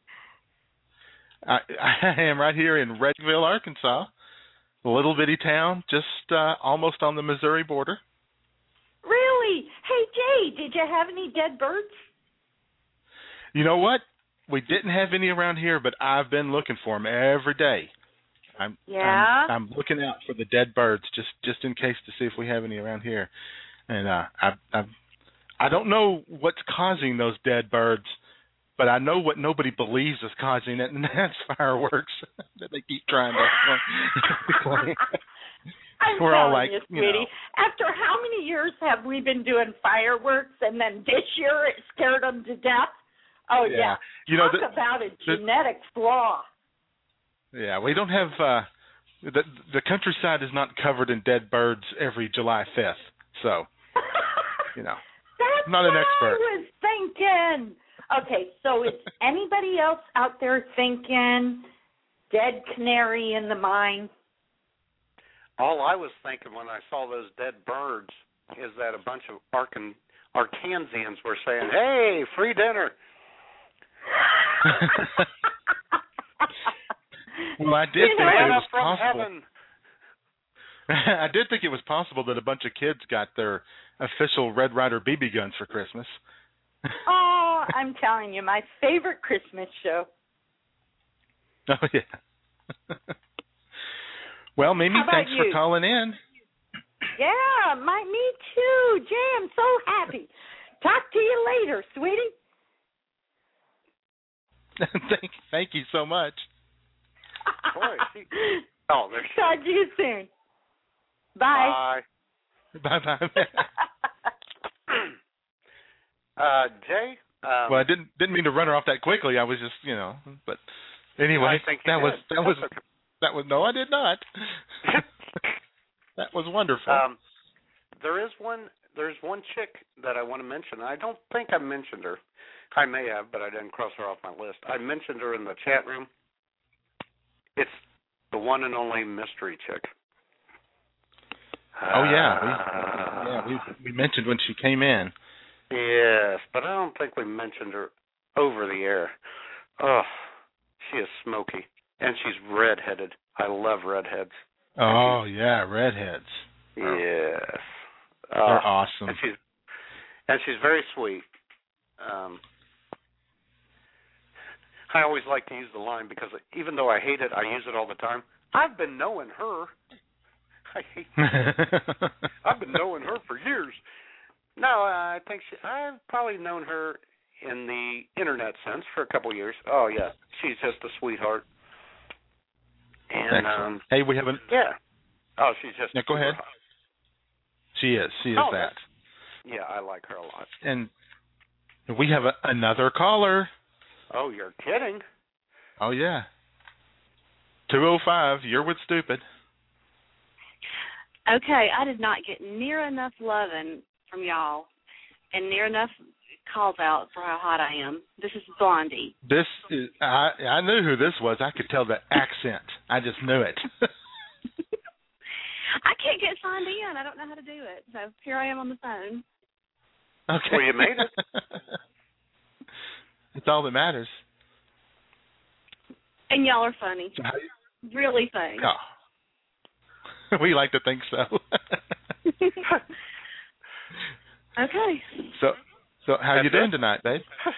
I, I am right here in Redville, Arkansas, a little bitty town, just uh, almost on the Missouri border. Really? Hey, Jay, did you have any dead birds? You know what? We didn't have any around here, but I've been looking for them every day. I'm, Yeah? I'm, I'm looking out for the dead birds just, just in case to see if we have any around here. And uh, I, I, I don't know what's causing those dead birds, but I know what nobody believes is causing it, and that's fireworks that they keep trying to. I'm We're all telling like, you, you sweetie, know. after how many years have we been doing fireworks, and then this year it scared them to death? Oh, yeah. Yeah. You know, Talk the- about a the- genetic flaw. Yeah, we don't have uh, the the countryside is not covered in dead birds every July fifth, so you know, That's I'm not an what expert. I was thinking. Okay, so is anybody else out there thinking dead canary in the mine? All I was thinking when I saw those dead birds is that a bunch of Arkan Arkansans were saying, "Hey, free dinner." Well, I did You think know, it Manna was from possible. heaven. I did think it was possible that a bunch of kids got their official Red Ryder B B guns for Christmas. Oh, I'm telling you, my favorite Christmas show. Oh yeah. Well, Mimi, How about thanks you? for calling in. Yeah, my me too. Jay, I'm so happy. Talk to you later, sweetie. thank, thank you so much. Boy, she, oh, there's Talk to you soon. Bye. Bye. Bye bye. Uh, Jay. Um, Well, I didn't didn't mean to run her off that quickly. I was just, you know, but anyway, I think you that was did. that was That's okay. that was no, I did not. That was wonderful. Um, there is one there's one chick that I want to mention. I don't think I mentioned her. I may have, but I didn't cross her off my list. I mentioned her in the chat room. It's the one and only mystery chick. Oh yeah, we, yeah. We we mentioned when she came in. Yes, but I don't think we mentioned her over the air. Oh, she is smoky, and she's redheaded. I love redheads. Oh yeah, redheads. Yes, they're uh, awesome. And she's and she's very sweet. Um, I always like to use the line because even though I hate it, I use it all the time. I've been knowing her. I hate I've been knowing her for years. No, I think she, I've probably known her in the internet sense for a couple of years. Oh yeah, she's just a sweetheart. And um, hey, we haven't. Yeah. Oh, she's just. Yeah, go ahead. Hot. She is. She is oh, that. Yeah, I like her a lot. And we have a, another caller. Oh, you're kidding. Oh yeah. Two oh five. You're with Stupid. Okay, I did not get near enough loving from y'all and near enough calls out for how hot I am. This is Blondie. This is, I I knew who this was. I could tell the accent. I just knew it. I can't get signed in. I don't know how to do it. So here I am on the phone. Okay. Well, you made it. It's all that matters. And y'all are funny. Really funny. Oh. We like to think so. Okay. So, so how That's you doing it. tonight, babe?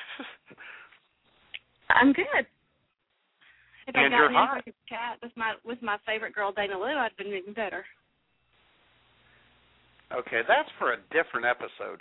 I'm good. If and I you're got hot. in a chat with my with my favorite girl Dana Lou, I'd been even better. Okay, that's for a different episode.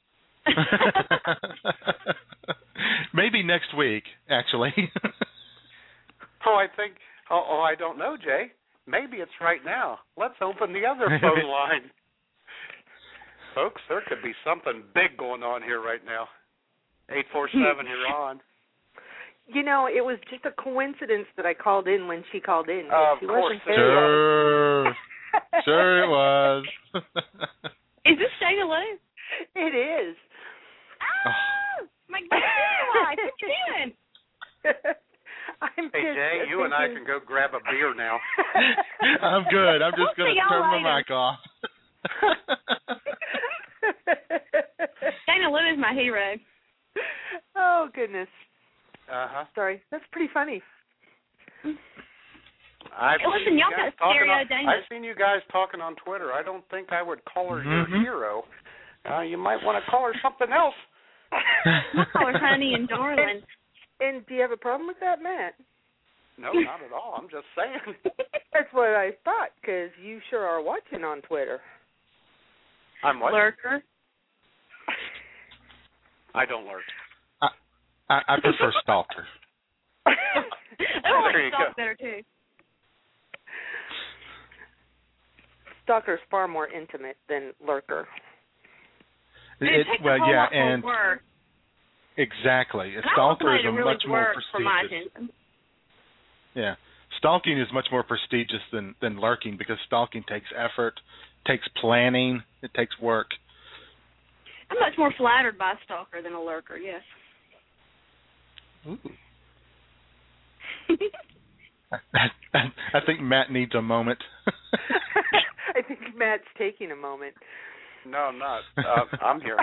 Maybe next week, actually. oh, I think. Oh, oh, I don't know, Jay. Maybe it's right now. Let's open the other phone line. Folks, there could be something big going on here right now. eight four seven, you're on. You know, it was just a coincidence that I called in when she called in. Uh, of she course. Wasn't sure. Sure it was. Is this Dana Lou? It is. Oh, my God. What you doing? I'm hey, Jay, you and I can go grab a beer now. I'm good. I'm just we'll going to turn later. my mic off. Dana Lou is my hero. Oh, goodness. Uh-huh. Sorry. That's pretty funny. I've Listen, seen y'all you guys got stereo on, Dana. I've seen you guys talking on Twitter. I don't think I would call her mm-hmm. your hero. Uh, you might want to call her something else. I call her honey and darling. And do you have a problem with that, Matt? No, not at all. I'm just saying. That's what I thought, because you sure are watching on Twitter. I'm what? Lurker. I don't lurk. I, I, I prefer stalker. I like There you stalk go. better, too. Stalker's far more intimate than lurker. It, It, takes well, a whole yeah, lot more and work. exactly. A And I stalker want is a somebody to really much more work for my prestigious. attention. Yeah, stalking is much more prestigious than than lurking because stalking takes effort, takes planning, it takes work. I'm much more flattered by a stalker than a lurker, yes. Ooh. I, I, I think Matt needs a moment. I think Matt's taking a moment. No, I'm not. Uh, I'm here.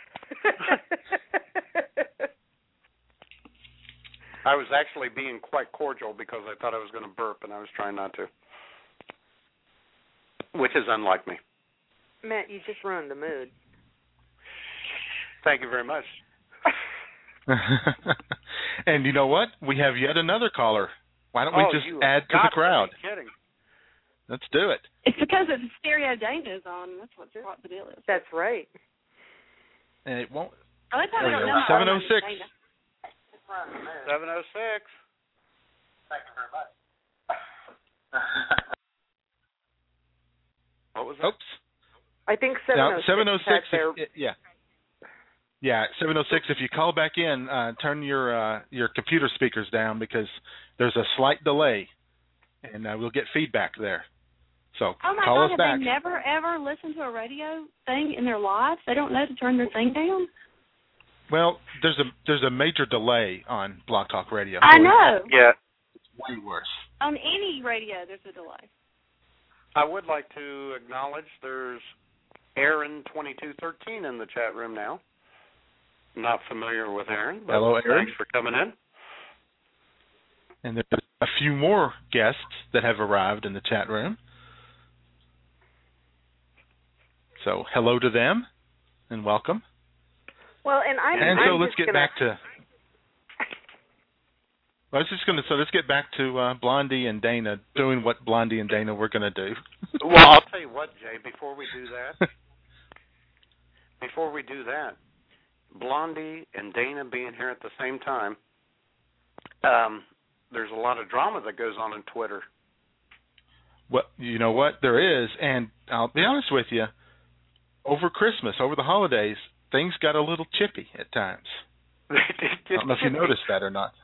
I was actually being quite cordial because I thought I was going to burp, and I was trying not to, which is unlike me. Matt, you just ruined the mood. Thank you very much. And you know what? We have yet another caller. Why don't oh, we just you add to got the crowd? To be kidding. Let's do it. It's because it's stereo Dana's on. That's what, what the deal is. That's right. And it won't. Oh, that's how we don't know. seven oh six. seven oh six. Thank you very much. What was that? Oops. I think seven oh six. Now, seven oh six their... if, yeah. Yeah, seven oh six. If you call back in, uh, turn your uh, your computer speakers down because there's a slight delay, and uh, we'll get feedback there. So oh my call God, us have back. they never ever listened to a radio thing in their lives? They don't know to turn their thing down? Well, there's a there's a major delay on Blog Talk Radio. I know. Yeah. It's way worse. On any radio, there's a delay. I would like to acknowledge there's Aaron twenty-two thirteen in the chat room now. Not familiar with Aaron, but Hello, Aaron. Thanks for coming in. And there's a few more guests that have arrived in the chat room. So hello to them and welcome. Well, and I'm and I'm so let's just get gonna... back to. I was just going to so let's get back to uh, Blondie and Dana doing what Blondie and Dana were going to do. Well, I'll tell you what, Jay. Before we do that, before we do that, Blondie and Dana being here at the same time, um, there's a lot of drama that goes on in Twitter. Well, you know what? There is, and I'll be honest with you. Over Christmas, over the holidays, things got a little chippy at times. I don't know if you noticed that or not.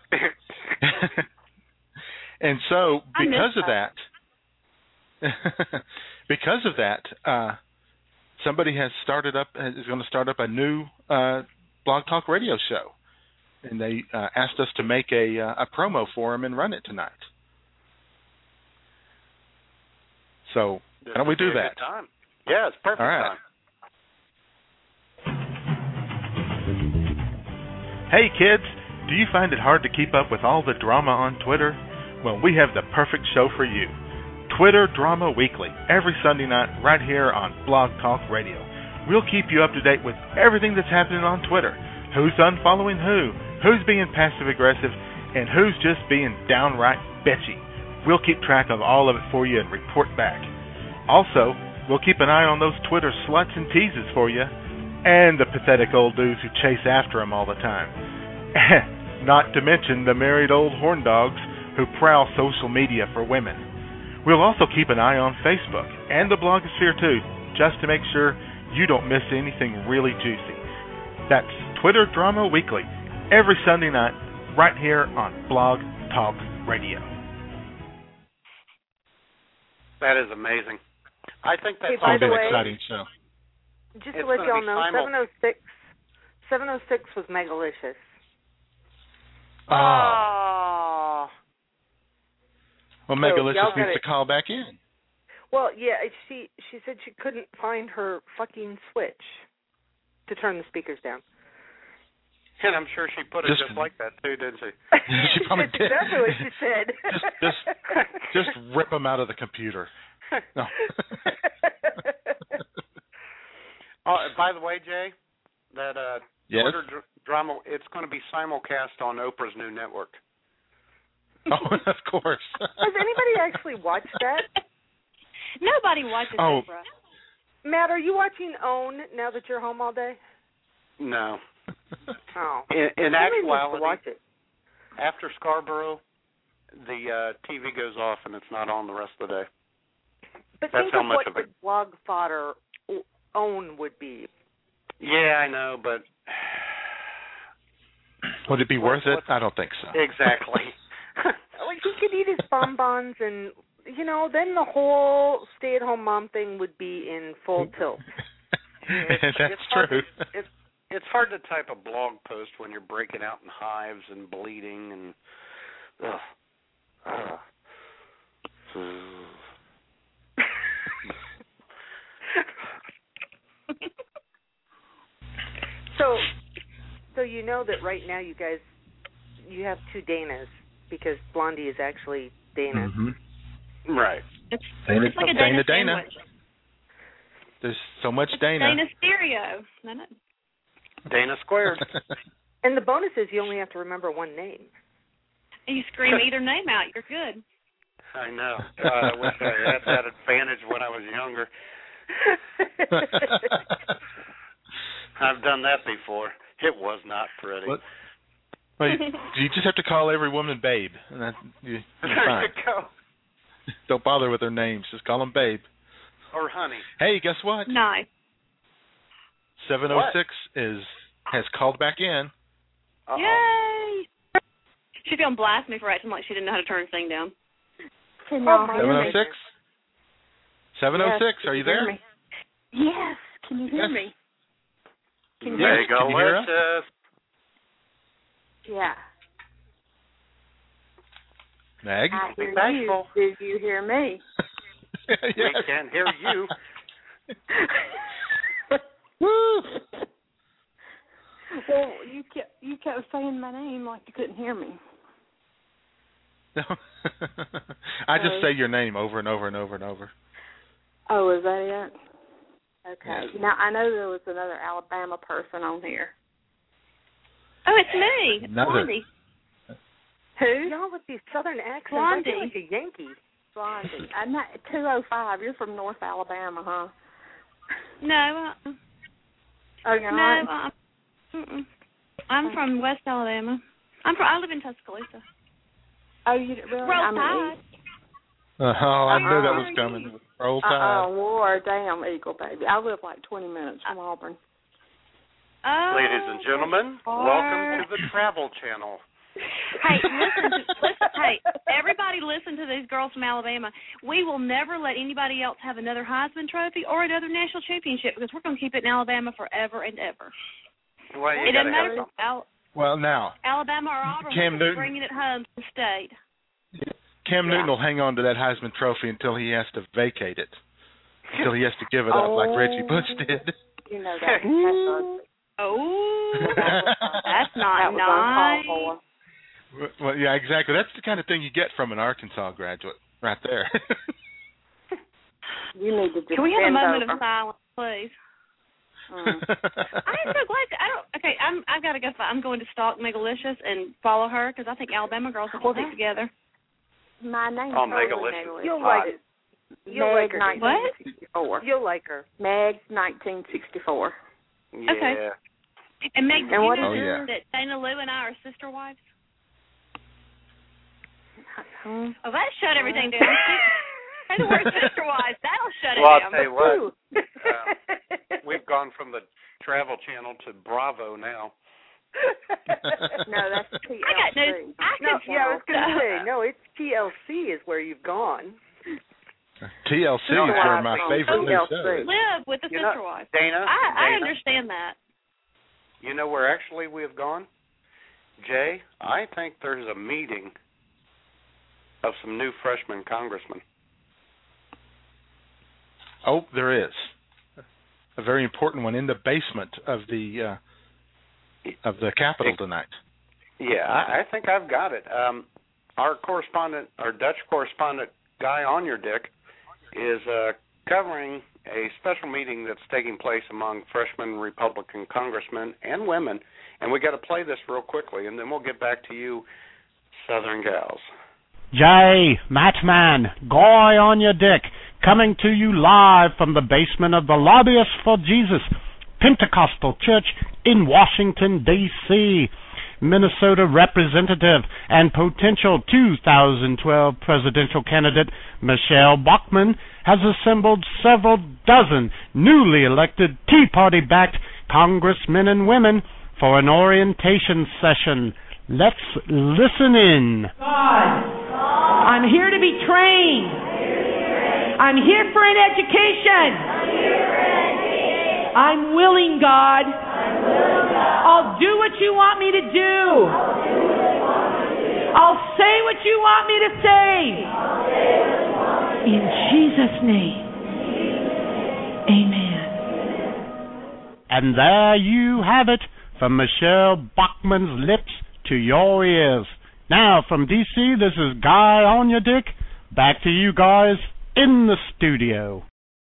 And so, because of that, that because of that, uh, somebody has started up is going to start up a new uh, Blog Talk Radio show, and they uh, asked us to make a uh, a promo for them and run it tonight. So, This why don't we would be do a that? good time. Yeah, it's perfect All right. time. Hey kids, do you find it hard to keep up with all the drama on Twitter? Well, we have the perfect show for you. Twitter Drama Weekly, every Sunday night right here on Blog Talk Radio. We'll keep you up to date with everything that's happening on Twitter. Who's unfollowing who, who's being passive-aggressive, and who's just being downright bitchy. We'll keep track of all of it for you and report back. Also, we'll keep an eye on those Twitter sluts and teases for you, and the pathetic old dudes who chase after them all the time. Not to mention the married old horn dogs who prowl social media for women. We'll also keep an eye on Facebook and the blogosphere too, just to make sure you don't miss anything really juicy. That's Twitter Drama Weekly, every Sunday night, right here on Blog Talk Radio. That is amazing. I think that's Hey, by It's the an way, exciting show. just It's to let gonna y'all be know, simul- seven oh six, seven oh six was Megalicious. Oh. Oh. Well, So Megalicious y'all needs gotta- to call back in. Well, yeah, she she said she couldn't find her fucking switch to turn the speakers down. And I'm sure she put it Just- just, like that too, didn't she? She probably That's did. exactly what she said. just, just, just rip them out of the computer. No. Oh, by the way, Jay, that uh, Yes? Twitter dr- drama, it's going to be simulcast on Oprah's new network. Oh, of course. Has anybody actually watched that? Nobody watches Oh. Oprah. Matt, are you watching OWN now that you're home all day? No. Oh. In, in Somebody needs to actuality, watch it. after Scarborough, the uh, T V goes off and it's not on the rest of the day. But That's think how of much what of the it. blog fodder OWN would be. Yeah, I know, but Would it be worth it? I don't think so. exactly. Like he could eat his bonbons, and you know, then the whole stay-at-home mom thing would be in full tilt. It's- That's it's hard true. to- it's it's hard to type a blog post when you're breaking out in hives and bleeding and. Ugh. Ugh. So, so you know that right now you guys, you have two Danas because Blondie is actually Dana. Mm-hmm. Right. It's, Dana, it's like a Dana, Dana, Dana. sandwich. There's so much It's Dana. Dana stereo. Isn't it? Dana squared. And the bonus is you only have to remember one name. You scream either name out, you're good. I know. God, I wish I had that advantage when I was younger. I've done that before. It was not pretty. What? Well, you, you just have to call every woman Babe, and that you, you're There fine. you go. Don't bother with their names. Just call them Babe. Or honey. Hey, guess what? Nice. seven oh six is has called back in. Uh-oh. Yay! She's going to blast me for acting like she didn't know how to turn the thing down. Oh, seven oh six? seven oh six, are you there? Me? Yes. Can you hear yes. me? Can you yes. hear me? Can you hear us? Yeah. Meg? I hear you. Do you hear me? yes. We can't hear you. Woo! Well, you kept you kept saying my name like you couldn't hear me. No. I just say your name over and over and over and over. Oh, is that it? Okay. Yes. Now I know there was another Alabama person on here. Oh, it's me. It's Another. Blondie. Who? Y'all with these southern accents. Blondie. I feel like a Yankee. Blondie. I'm not two oh five. You're from North Alabama, huh? No. Uh, oh, you're no. not? Uh, mm-mm. I'm from West Alabama. I'm from. I live in Tuscaloosa. Oh, you really? Roll I'm Tide. Uh, oh, I knew that Uh-uh. was coming. Roll Uh Tide. oh, war, damn Eagle, baby. I live like twenty minutes from Auburn. Oh, Ladies and gentlemen, welcome to the Travel Channel. Hey, listen, to, listen, hey, everybody listen to these girls from Alabama. We will never let anybody else have another Heisman Trophy or another national championship because we're going to keep it in Alabama forever and ever. Well, you it doesn't matter if have it's Al- Well, now, Alabama or Auburn, Cam we're Newton, bringing it home to the state. Cam Yeah. Newton will hang on to that Heisman Trophy until he has to vacate it, until he has to give it up oh, like Reggie Bush did. You know that. That's Oh, that's not that was nice. uncalled Well, yeah, exactly. That's the kind of thing you get from an Arkansas graduate, right there. for. You need to just Can we have a bend moment over. of silence, please? Mm. I'm so glad. To, I don't. Okay, I'm. I've got to go. I'm going to stalk Megalicious and follow her because I think Alabama girls will put it together. My name's Oh, totally Megalicious. Megalicious. You'll like it. You'll Meg like her. nineteen sixty-four. You'll like her. Meg nineteen sixty-four. Yeah. Okay. And Meg, did And you what know is your- that Dana Lou and I are sister wives? Hmm. Oh, that shut everything down. Say the word sister wives. That'll shut it Well, down. I'll tell you what. uh, we've gone from the Travel Channel to Bravo now. No, that's T L C. I got news. I No, could, yeah, I was going to say, no, it's T L C is where you've gone. T L C is where my favorite new show is. live with the You sister know, wife. Dana, I, I Dana, understand that. You know where actually we have gone? Jay, I think there's a meeting of some new freshman congressmen. Oh, there is. A very important one in the basement of the uh, of the Capitol tonight. Yeah, I, I think I've got it. Um, our correspondent, our Dutch correspondent, Guy on your dick, is uh, covering a special meeting that's taking place among freshman Republican congressmen and women, and we got to play this real quickly, and then we'll get back to you, Southern gals. Jay, Mattman, Guy on your dick, coming to you live from the basement of the Lobbyists for Jesus Pentecostal Church in Washington, D C Minnesota representative and potential two thousand twelve presidential candidate Michelle Bachmann has assembled several dozen newly elected Tea Party-backed congressmen and women for an orientation session. Let's listen in. God, I'm here to be trained. I'm here for an education. I'm willing, God. I'll do what you want me to do. I'll say what you want me to say. In Jesus' name. Amen. And there you have it, from Michelle Bachmann's lips to your ears. Now, from D C, this is Guy on your dick. Back to you guys in the studio.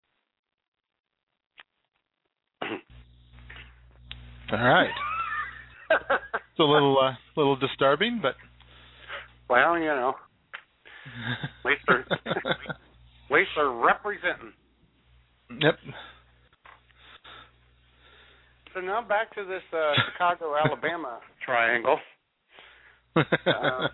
All right. It's a little uh, little disturbing, but Well, you know, at least they're, at least they're representing. Yep. So now back to this uh, Chicago, Alabama triangle. Uh,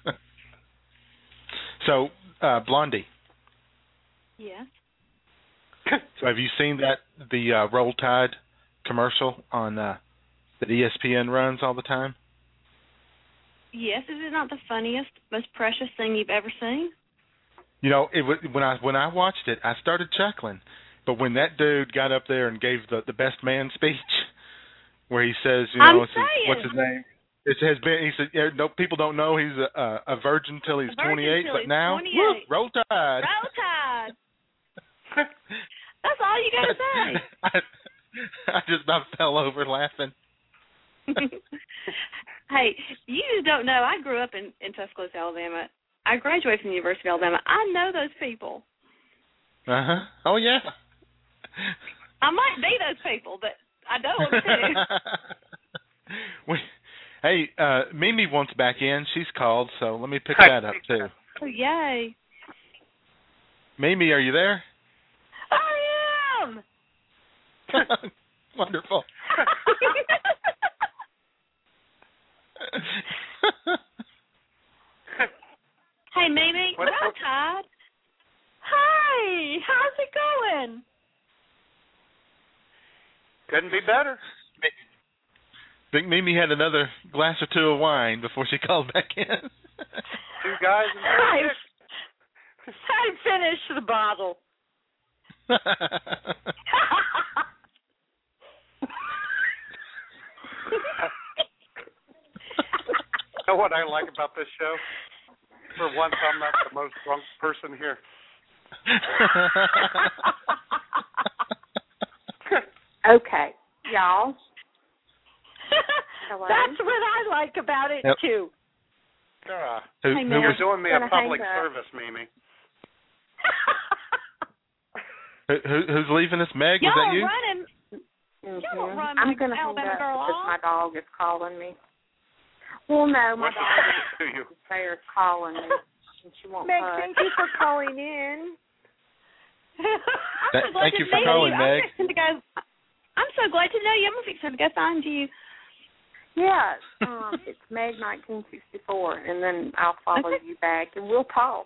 so, uh, Blondie. Yes. So, have you seen that the uh, Roll Tide commercial on uh, that E S P N runs all the time? Yes. Is it not the funniest, most precious thing you've ever seen? You know, it was, when I when I watched it, I started chuckling, but when that dude got up there and gave the the best man speech, where he says, you know, it's his, what's his name? It has been. He said, yeah, no, people don't know he's a a, a virgin till he's twenty-eight, but now, woo, roll tide. Roll tide. That's all you gotta say. I, I just about fell over laughing. Hey, you just don't know. I grew up in, in Tuscaloosa, Alabama. I graduated from the University of Alabama. I know those people. Uh huh. Oh yeah. I might be those people, but I know them too. we, hey, uh, Mimi wants back in. She's called, so let me pick that up too. Oh yay! Mimi, are you there? I am. Wonderful. Hey, Mimi, What- roll tide. Hi, how's it going? Couldn't be better. I think Mimi had another glass or two of wine before she called back in. Two guys and I, six. I finished the bottle. You know what I like about this show? For once, I'm not the most drunk person here. Okay, y'all. Hello? That's what I like about it, Yep. too. Uh, Who- Hey, who man. you're was- doing me a Gonna public hang up. service, Mimi. who, who, who's leaving us? Meg, was Y'all that you? running. Mhm. Don't run I'm my going to hang Alabama up girl because off. my dog is calling me. Well, no, my What dog does that do you? is calling me, and she won't Meg, hush. thank you for calling in. I'm Th- so glad thank to you for meet calling, you. Meg. I'm fixing to go. I'm so glad to know you. I'm fixing to go find you. Yes, um, it's Meg nineteen sixty-four, and then I'll follow Okay. you back, and we'll talk.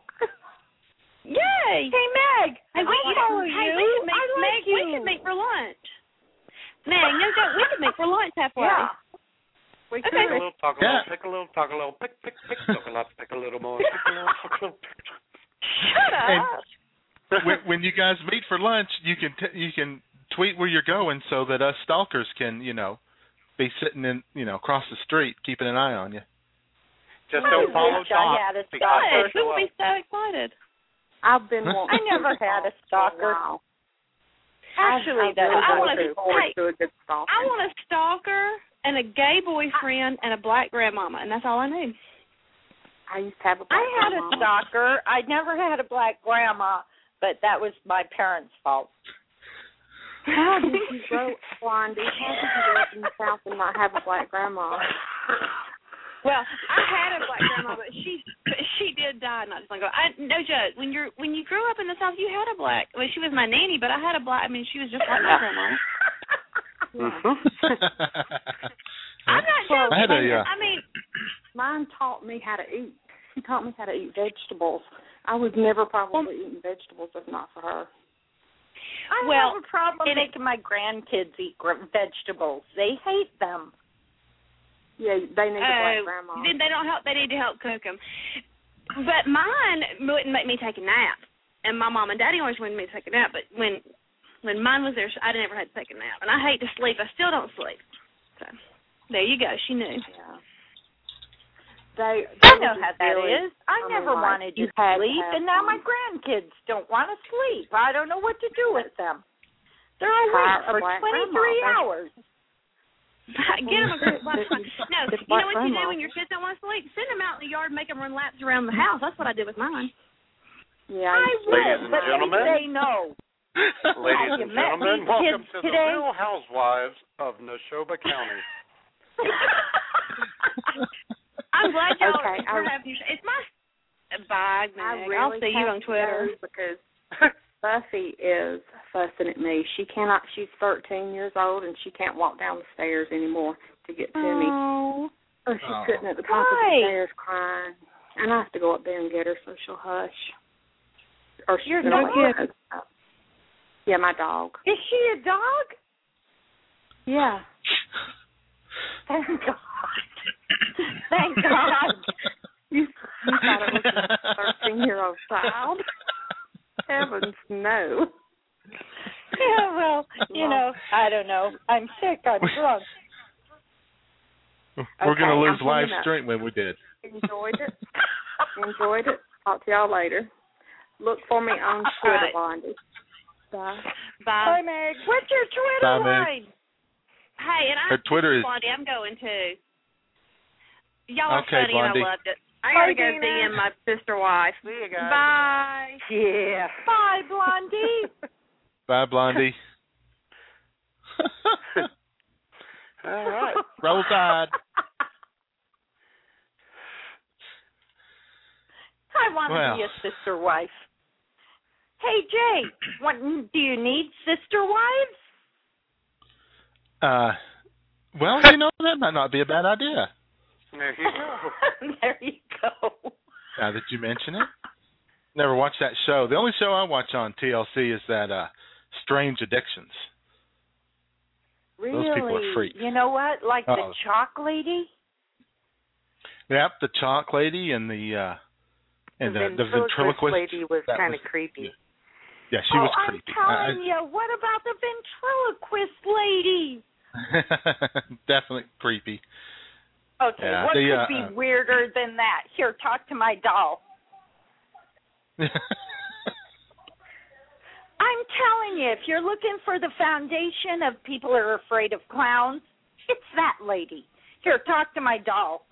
Yay! Hey, Meg, Hey, we I'll could, follow hey, you. we could meet, I like Meg, you. we could meet for lunch. Meg, no joke, we could meet for lunch halfway. Yeah. We Okay. Pick a could. little, talk a Yeah. little, pick a little, talk a little, pick, pick, pick, talk a lot, pick a little more, pick a little, pick a little. Shut up. And when, when you guys meet for lunch, you can t- you can tweet where you're going so that us stalkers can, you know, be sitting in, you know, across the street keeping an eye on you. Just I don't follow wish I Doc. had a because stalker. Good. We would be so excited. I've been Huh? wanting. I never to had a stalk stalker. for while. Actually, I've, that's I've I really wanna- looking forward hey, to a good stalker. I want a stalker and a gay boyfriend and a black grandmama, and that's all I need. I used to have a black I had a grandma. stalker. I never had a black grandma, but that was my parents' fault. How did you grow up, Blondie? How did you grow up in the South and not have a black grandma? Well, I had a black grandma, but she but she did die not too long ago. I, no joke. When you're when you grew up in the South, you had a black. I mean, she was my nanny, but I had a black. I mean, she was just like my grandma. Mm-hmm. I'm not joking. I had a, uh, I mean, Mine taught me how to eat. She taught me how to eat vegetables. I was never probably eating vegetables if not for her. I Well, have a problem it- making my grandkids eat gr- vegetables. They hate them. Yeah, they need a black Oh, grandma. then they don't help. They need to help cook them. But mine wouldn't make me take a nap, and my mom and daddy always wanted me to take a nap. But when when mine was there, I never had to take a nap, and I hate to sleep. I still don't sleep. So there you go. She knew. Yeah. They, I they know were how that really, is. I I mean, never like, wanted to you had to sleep, have and now my one. grandkids don't want to sleep. I don't know what to do with them. They're Hire awake a for black twenty-three grandma. hours. Get them a group lunch. No, It's you know black what you do grandma. when your kids don't want to sleep? Send them out in the yard and make them run laps around the house. That's what I did with mine. Yeah. I Ladies will, and but gentlemen. they say no. Ladies Have you and met gentlemen, these welcome kids to today? the Real Housewives of Neshoba County. I'm glad y'all Okay, are I- having you. It's my bye, Meg. I really I'll see you have on to Twitter. go because Buffy is fussing at me. She cannot. She's thirteen years old and she can't walk down the stairs anymore to get to me. Oh. So she's Oh. sitting at the top of Why? the stairs crying, and I have to go up there and get her so she'll hush. Or she's You're gonna no wake good. up. Yeah, my dog. Is she a dog? Yeah. Thank God. Thank God. You, you thought it was a thirteen-year-old child. heavens, no. Yeah, well, you know, I don't know. I'm sick. I'm drunk. We're Okay, going to lose I'm live hanging up. stream when we did. Enjoyed it. Enjoyed it. Talk to y'all later. Look for me on Twitter, Right. Blondie. Bye. Bye. Bye, Meg. What's your Twitter Bye, Meg. line? Hey, and Her I'm Twitter is- Blondie. I'm going too. Y'all are Okay, funny, Blondie. and I loved it. I Bye, gotta go Dana. see in my sister wife. See you guys. Bye. Yeah. Bye, Blondie. Bye, Blondie. All right. Roll Tide. I want to Well. be a sister wife. Hey, Jay, what, do you need sister wives? Uh, well, you know, that might not be a bad idea. There you go. There you go. Now that you mention it. Never watched that show. The only show I watch on T L C is that uh, Strange Addictions. Really? Those people are freaks. You know what? Like Uh-oh. the chalk lady? Yep, the Chalk Lady and the uh, and the, the ventriloquist ventriloquist lady was that kind of was- creepy. Yeah, she oh, was I'm creepy. telling you, what about the ventriloquist lady? I- Definitely creepy. Okay, Yeah, what the, could uh, be uh, weirder than that? Here, talk to my doll. I'm telling you, if you're looking for the foundation of people who are afraid of clowns, it's that lady. Here, talk to my doll.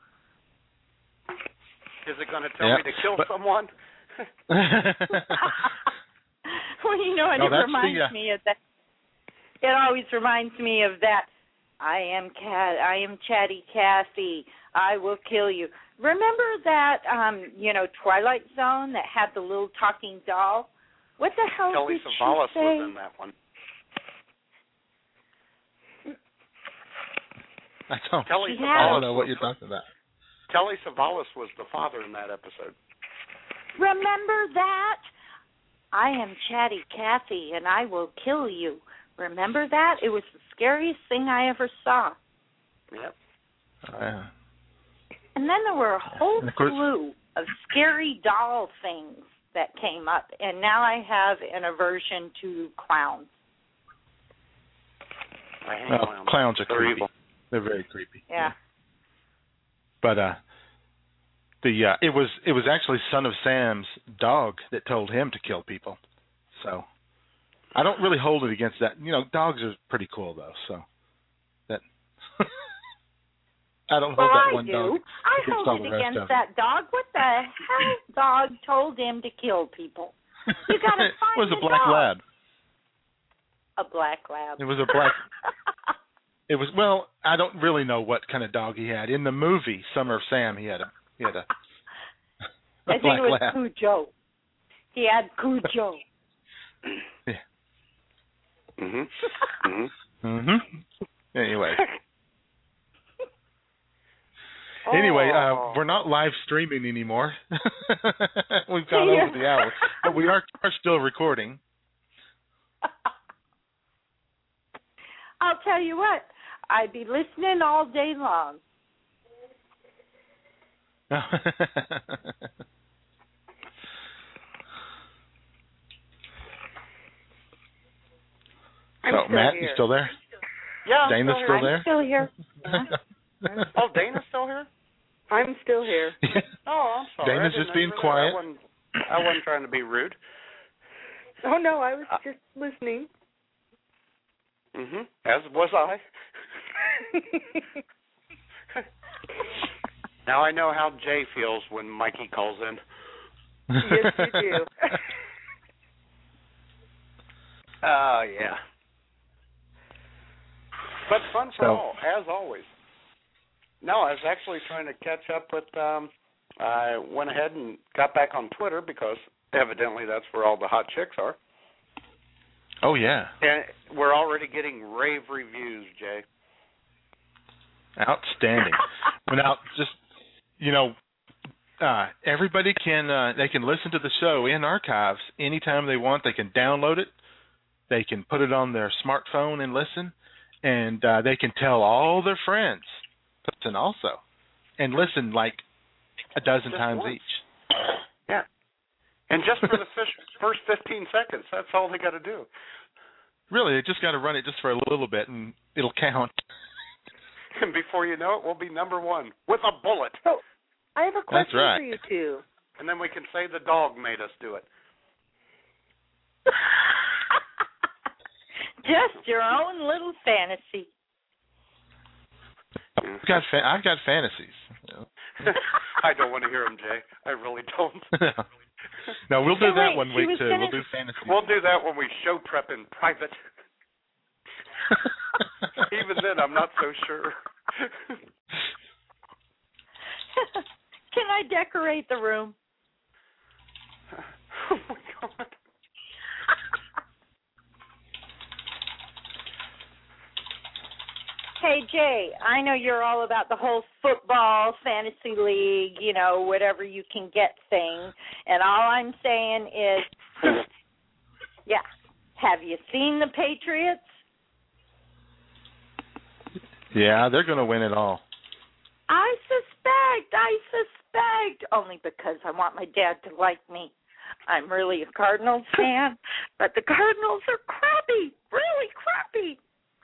Is it going to tell Yeah, me to kill but- someone? Well, you know, and No, it that's reminds the, uh, me of that. It always reminds me of that. I am Cat. I am Chatty Cathy. I will kill you. Remember that, um, you know, Twilight Zone that had the little talking doll? What the hell Kelly did Savalas she say? was in that one. I don't, Kelly She I had- don't know what you're talking about. Kelly Savalas was the father in that episode. Remember that? I am Chatty Cathy, and I will kill you. Remember that? It was the scariest thing I ever saw. Yep. Uh, And then there were a whole And of course- slew of scary doll things that came up, and now I have an aversion to clowns. I hate well, clowns. clowns are They're creepy. evil. They're very creepy. Yeah. But uh, the uh, it was it was actually Son of Sam's dog that told him to kill people. So I don't really hold it against that. You know, dogs are pretty cool though. So that I don't Well, hold that I one do. dog I against all hold the it rest against of them. that dog. What the hell dog told him to kill people? You got to It find was a the black dog. lab. A black lab. It was a black. It was well. I don't really know what kind of dog he had. In the movie Summer of Sam, he had a he had a, a I think black it was lab. Cujo. He had Cujo. Yeah. Mhm. Mhm. Mhm. Anyway. Anyway, uh, we're not live streaming anymore. We've gone Yeah. over the hour, but we are, are still recording. I'll tell you what, I'd be listening all day long. I'm so, still Matt, here. you still there? Yeah, I'm Dana's still still here. there? I'm still here. Oh, Dana's still here? I'm still here. Oh, I'm sorry. Dana's I didn't just being know that. quiet. I wasn't, I wasn't trying to be rude. Oh no, I was just listening. Mhm. As was I. Now I know how Jay feels when Mikey calls in. Yes, you do. Oh, yeah. But fun for So- all, as always. No, I was actually trying to catch up with, um, I went ahead and got back on Twitter because evidently that's where all the hot chicks are. Oh, yeah. And we're already getting rave reviews, Jay. Outstanding. Well, now, just, you know, uh, everybody can, uh, they can listen to the show in archives anytime they want. They can download it. They can put it on their smartphone and listen. And uh, they can tell all their friends, listen also, and listen like a dozen Just times once. each. Yeah. And just for the fish, first fifteen seconds, that's all they got to do. Really, they just got to run it just for a little bit, and it'll count. And before you know it, we'll be number one with a bullet. So, I have a question right. for you two. And then we can say the dog made us do it. Just your own little fantasy. I've got fa- I've got fantasies. I don't want to hear them, Jay. I really don't. No, we'll do Hey, that wait, one she week was too. gonna- We'll do fantasy. We'll do that when we show prep in private. Even then, I'm not so sure. Can I decorate the room? Oh, my God. Hey, Jay, I know you're all about the whole football, fantasy league, you know, whatever you can get thing. And all I'm saying is, yeah, have you seen the Patriots? Yeah, they're going to win it all. I suspect, I suspect, only because I want my dad to like me. I'm really a Cardinals fan, but the Cardinals are crappy, really crappy.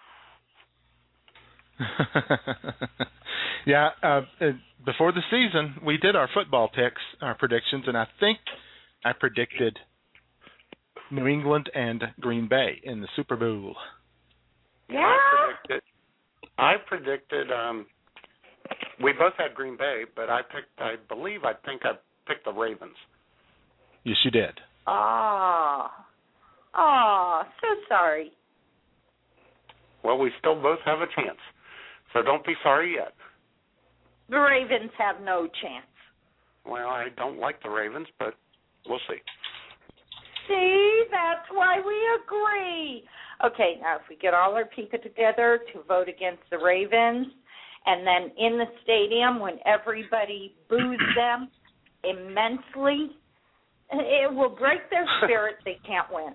Yeah, uh, before the season, we did our football picks, our predictions, and I think I predicted New England and Green Bay in the Super Bowl. Yeah. I predicted. I predicted. Um, we both had Green Bay, but I picked. I believe. I think I picked the Ravens. Yes, you did. Oh, oh, so sorry. Well, we still both have a chance, so don't be sorry yet. The Ravens have no chance. Well, I don't like the Ravens, but we'll see. See, that's why we agree. Okay, now if we get all our people together to vote against the Ravens, and then in the stadium when everybody boos them immensely, it will break their spirit. They can't win.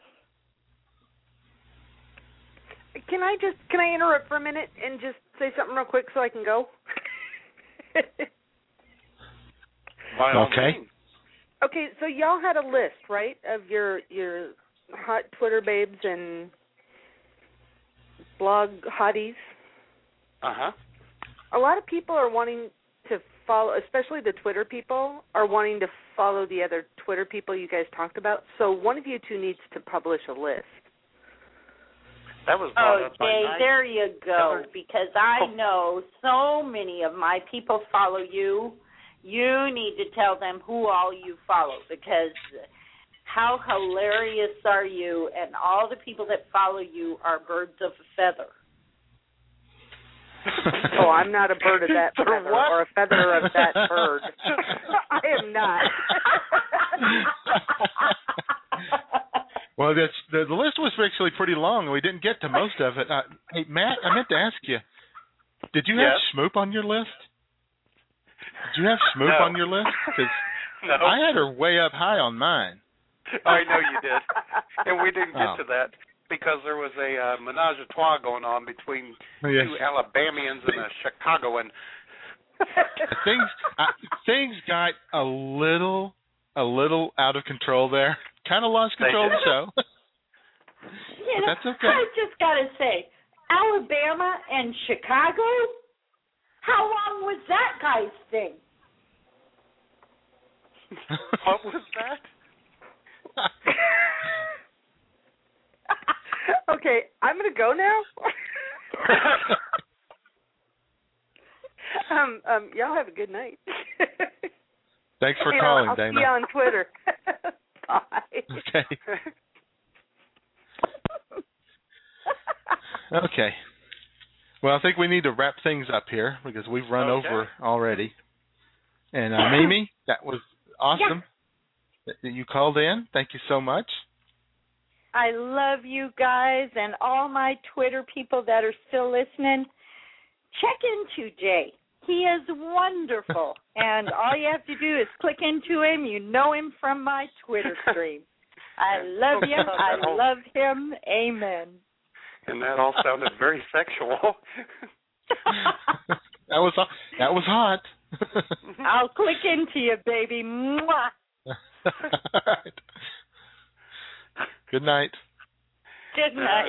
Can I just can I interrupt for a minute and just say something real quick so I can go? By all Okay. means. Okay, so y'all had a list, right, of your your hot Twitter babes and blog hotties. Uh huh. A lot of people are wanting to follow, especially the Twitter people, are wanting to follow the other Twitter people you guys talked about. So one of you two needs to publish a list. That was brought Oh, up by Jay, Knight. there you go, because I Oh. know so many of my people follow you. You need to tell them who all you follow, because how hilarious are you, and all the people that follow you are birds of a feather. Oh, I'm not a bird of that feather what? or a feather of that bird. I am not. Well, that's, the, the list was actually pretty long, and we didn't get to most of it. Uh, hey, Matt, I meant to ask you, did you have Yes? Schmoop on your list? Did you have Schmoop No. on your list? 'Cause No. I had her way up high on mine. I know you did. And we didn't get Oh. to that because there was a uh, menage a trois going on between Yes. two Alabamians and a Chicagoan. things I, things got a little a little out of control there. Kind of lost control of the show. You know, That's okay. I just got to say, Alabama and Chicago? How long was that guy's thing? What was that? Okay, I'm going to go now. um, um, y'all have a good night. Thanks for You know, calling, I'll Dana. see you on Twitter. Bye. Okay. Okay. Well, I think we need to wrap things up here because we've run Okay. over already. And uh, Mimi, that was awesome that that you called in. Thank you so much. I love you guys and all my Twitter people that are still listening. Check into Jay. He is wonderful. And all you have to do is click into him. You know him from my Twitter stream. I love you. I love him. Amen. And that all sounded very sexual. That was that was hot. I'll click into you, baby. Mwah. All right. Good night. Good night.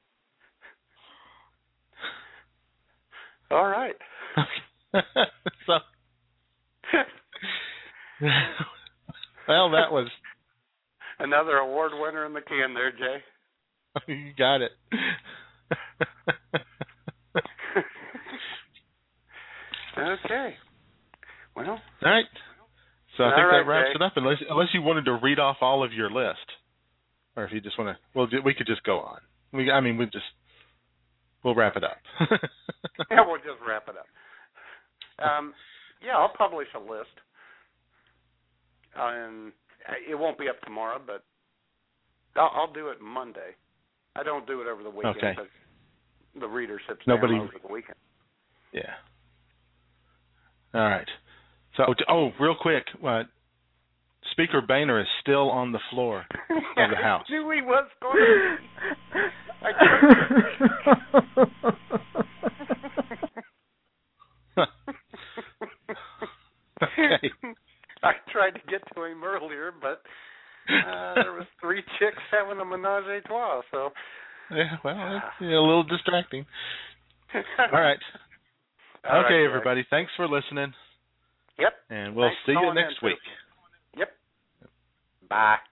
All right. All right. So, well, that was another award winner in the can there, Jay. You got it. Okay. Well. All right. So I think right, that wraps Jay. it up. Unless unless you wanted to read off all of your list, or if you just want to, well, we could just go on. We, I mean, we just we'll wrap it up. Yeah, we'll just wrap it up. Um, yeah, I'll publish a list, and it won't be up tomorrow, but I'll, I'll do it Monday. I don't do it over the weekend Okay. because the reader sits Nobody. down over the weekend. Yeah. All right. So, oh, real quick, uh, Speaker Boehner is still on the floor of the House. I knew he was going to be. Okay. I tried to get to him earlier, but uh, there was three chicks having a menage a trois, so. Yeah, well, it's you know, a little distracting. All right. All okay, right, everybody. Thanks for listening. Yep. And we'll Thanks see for you calling next in, week. too. Yep. Bye.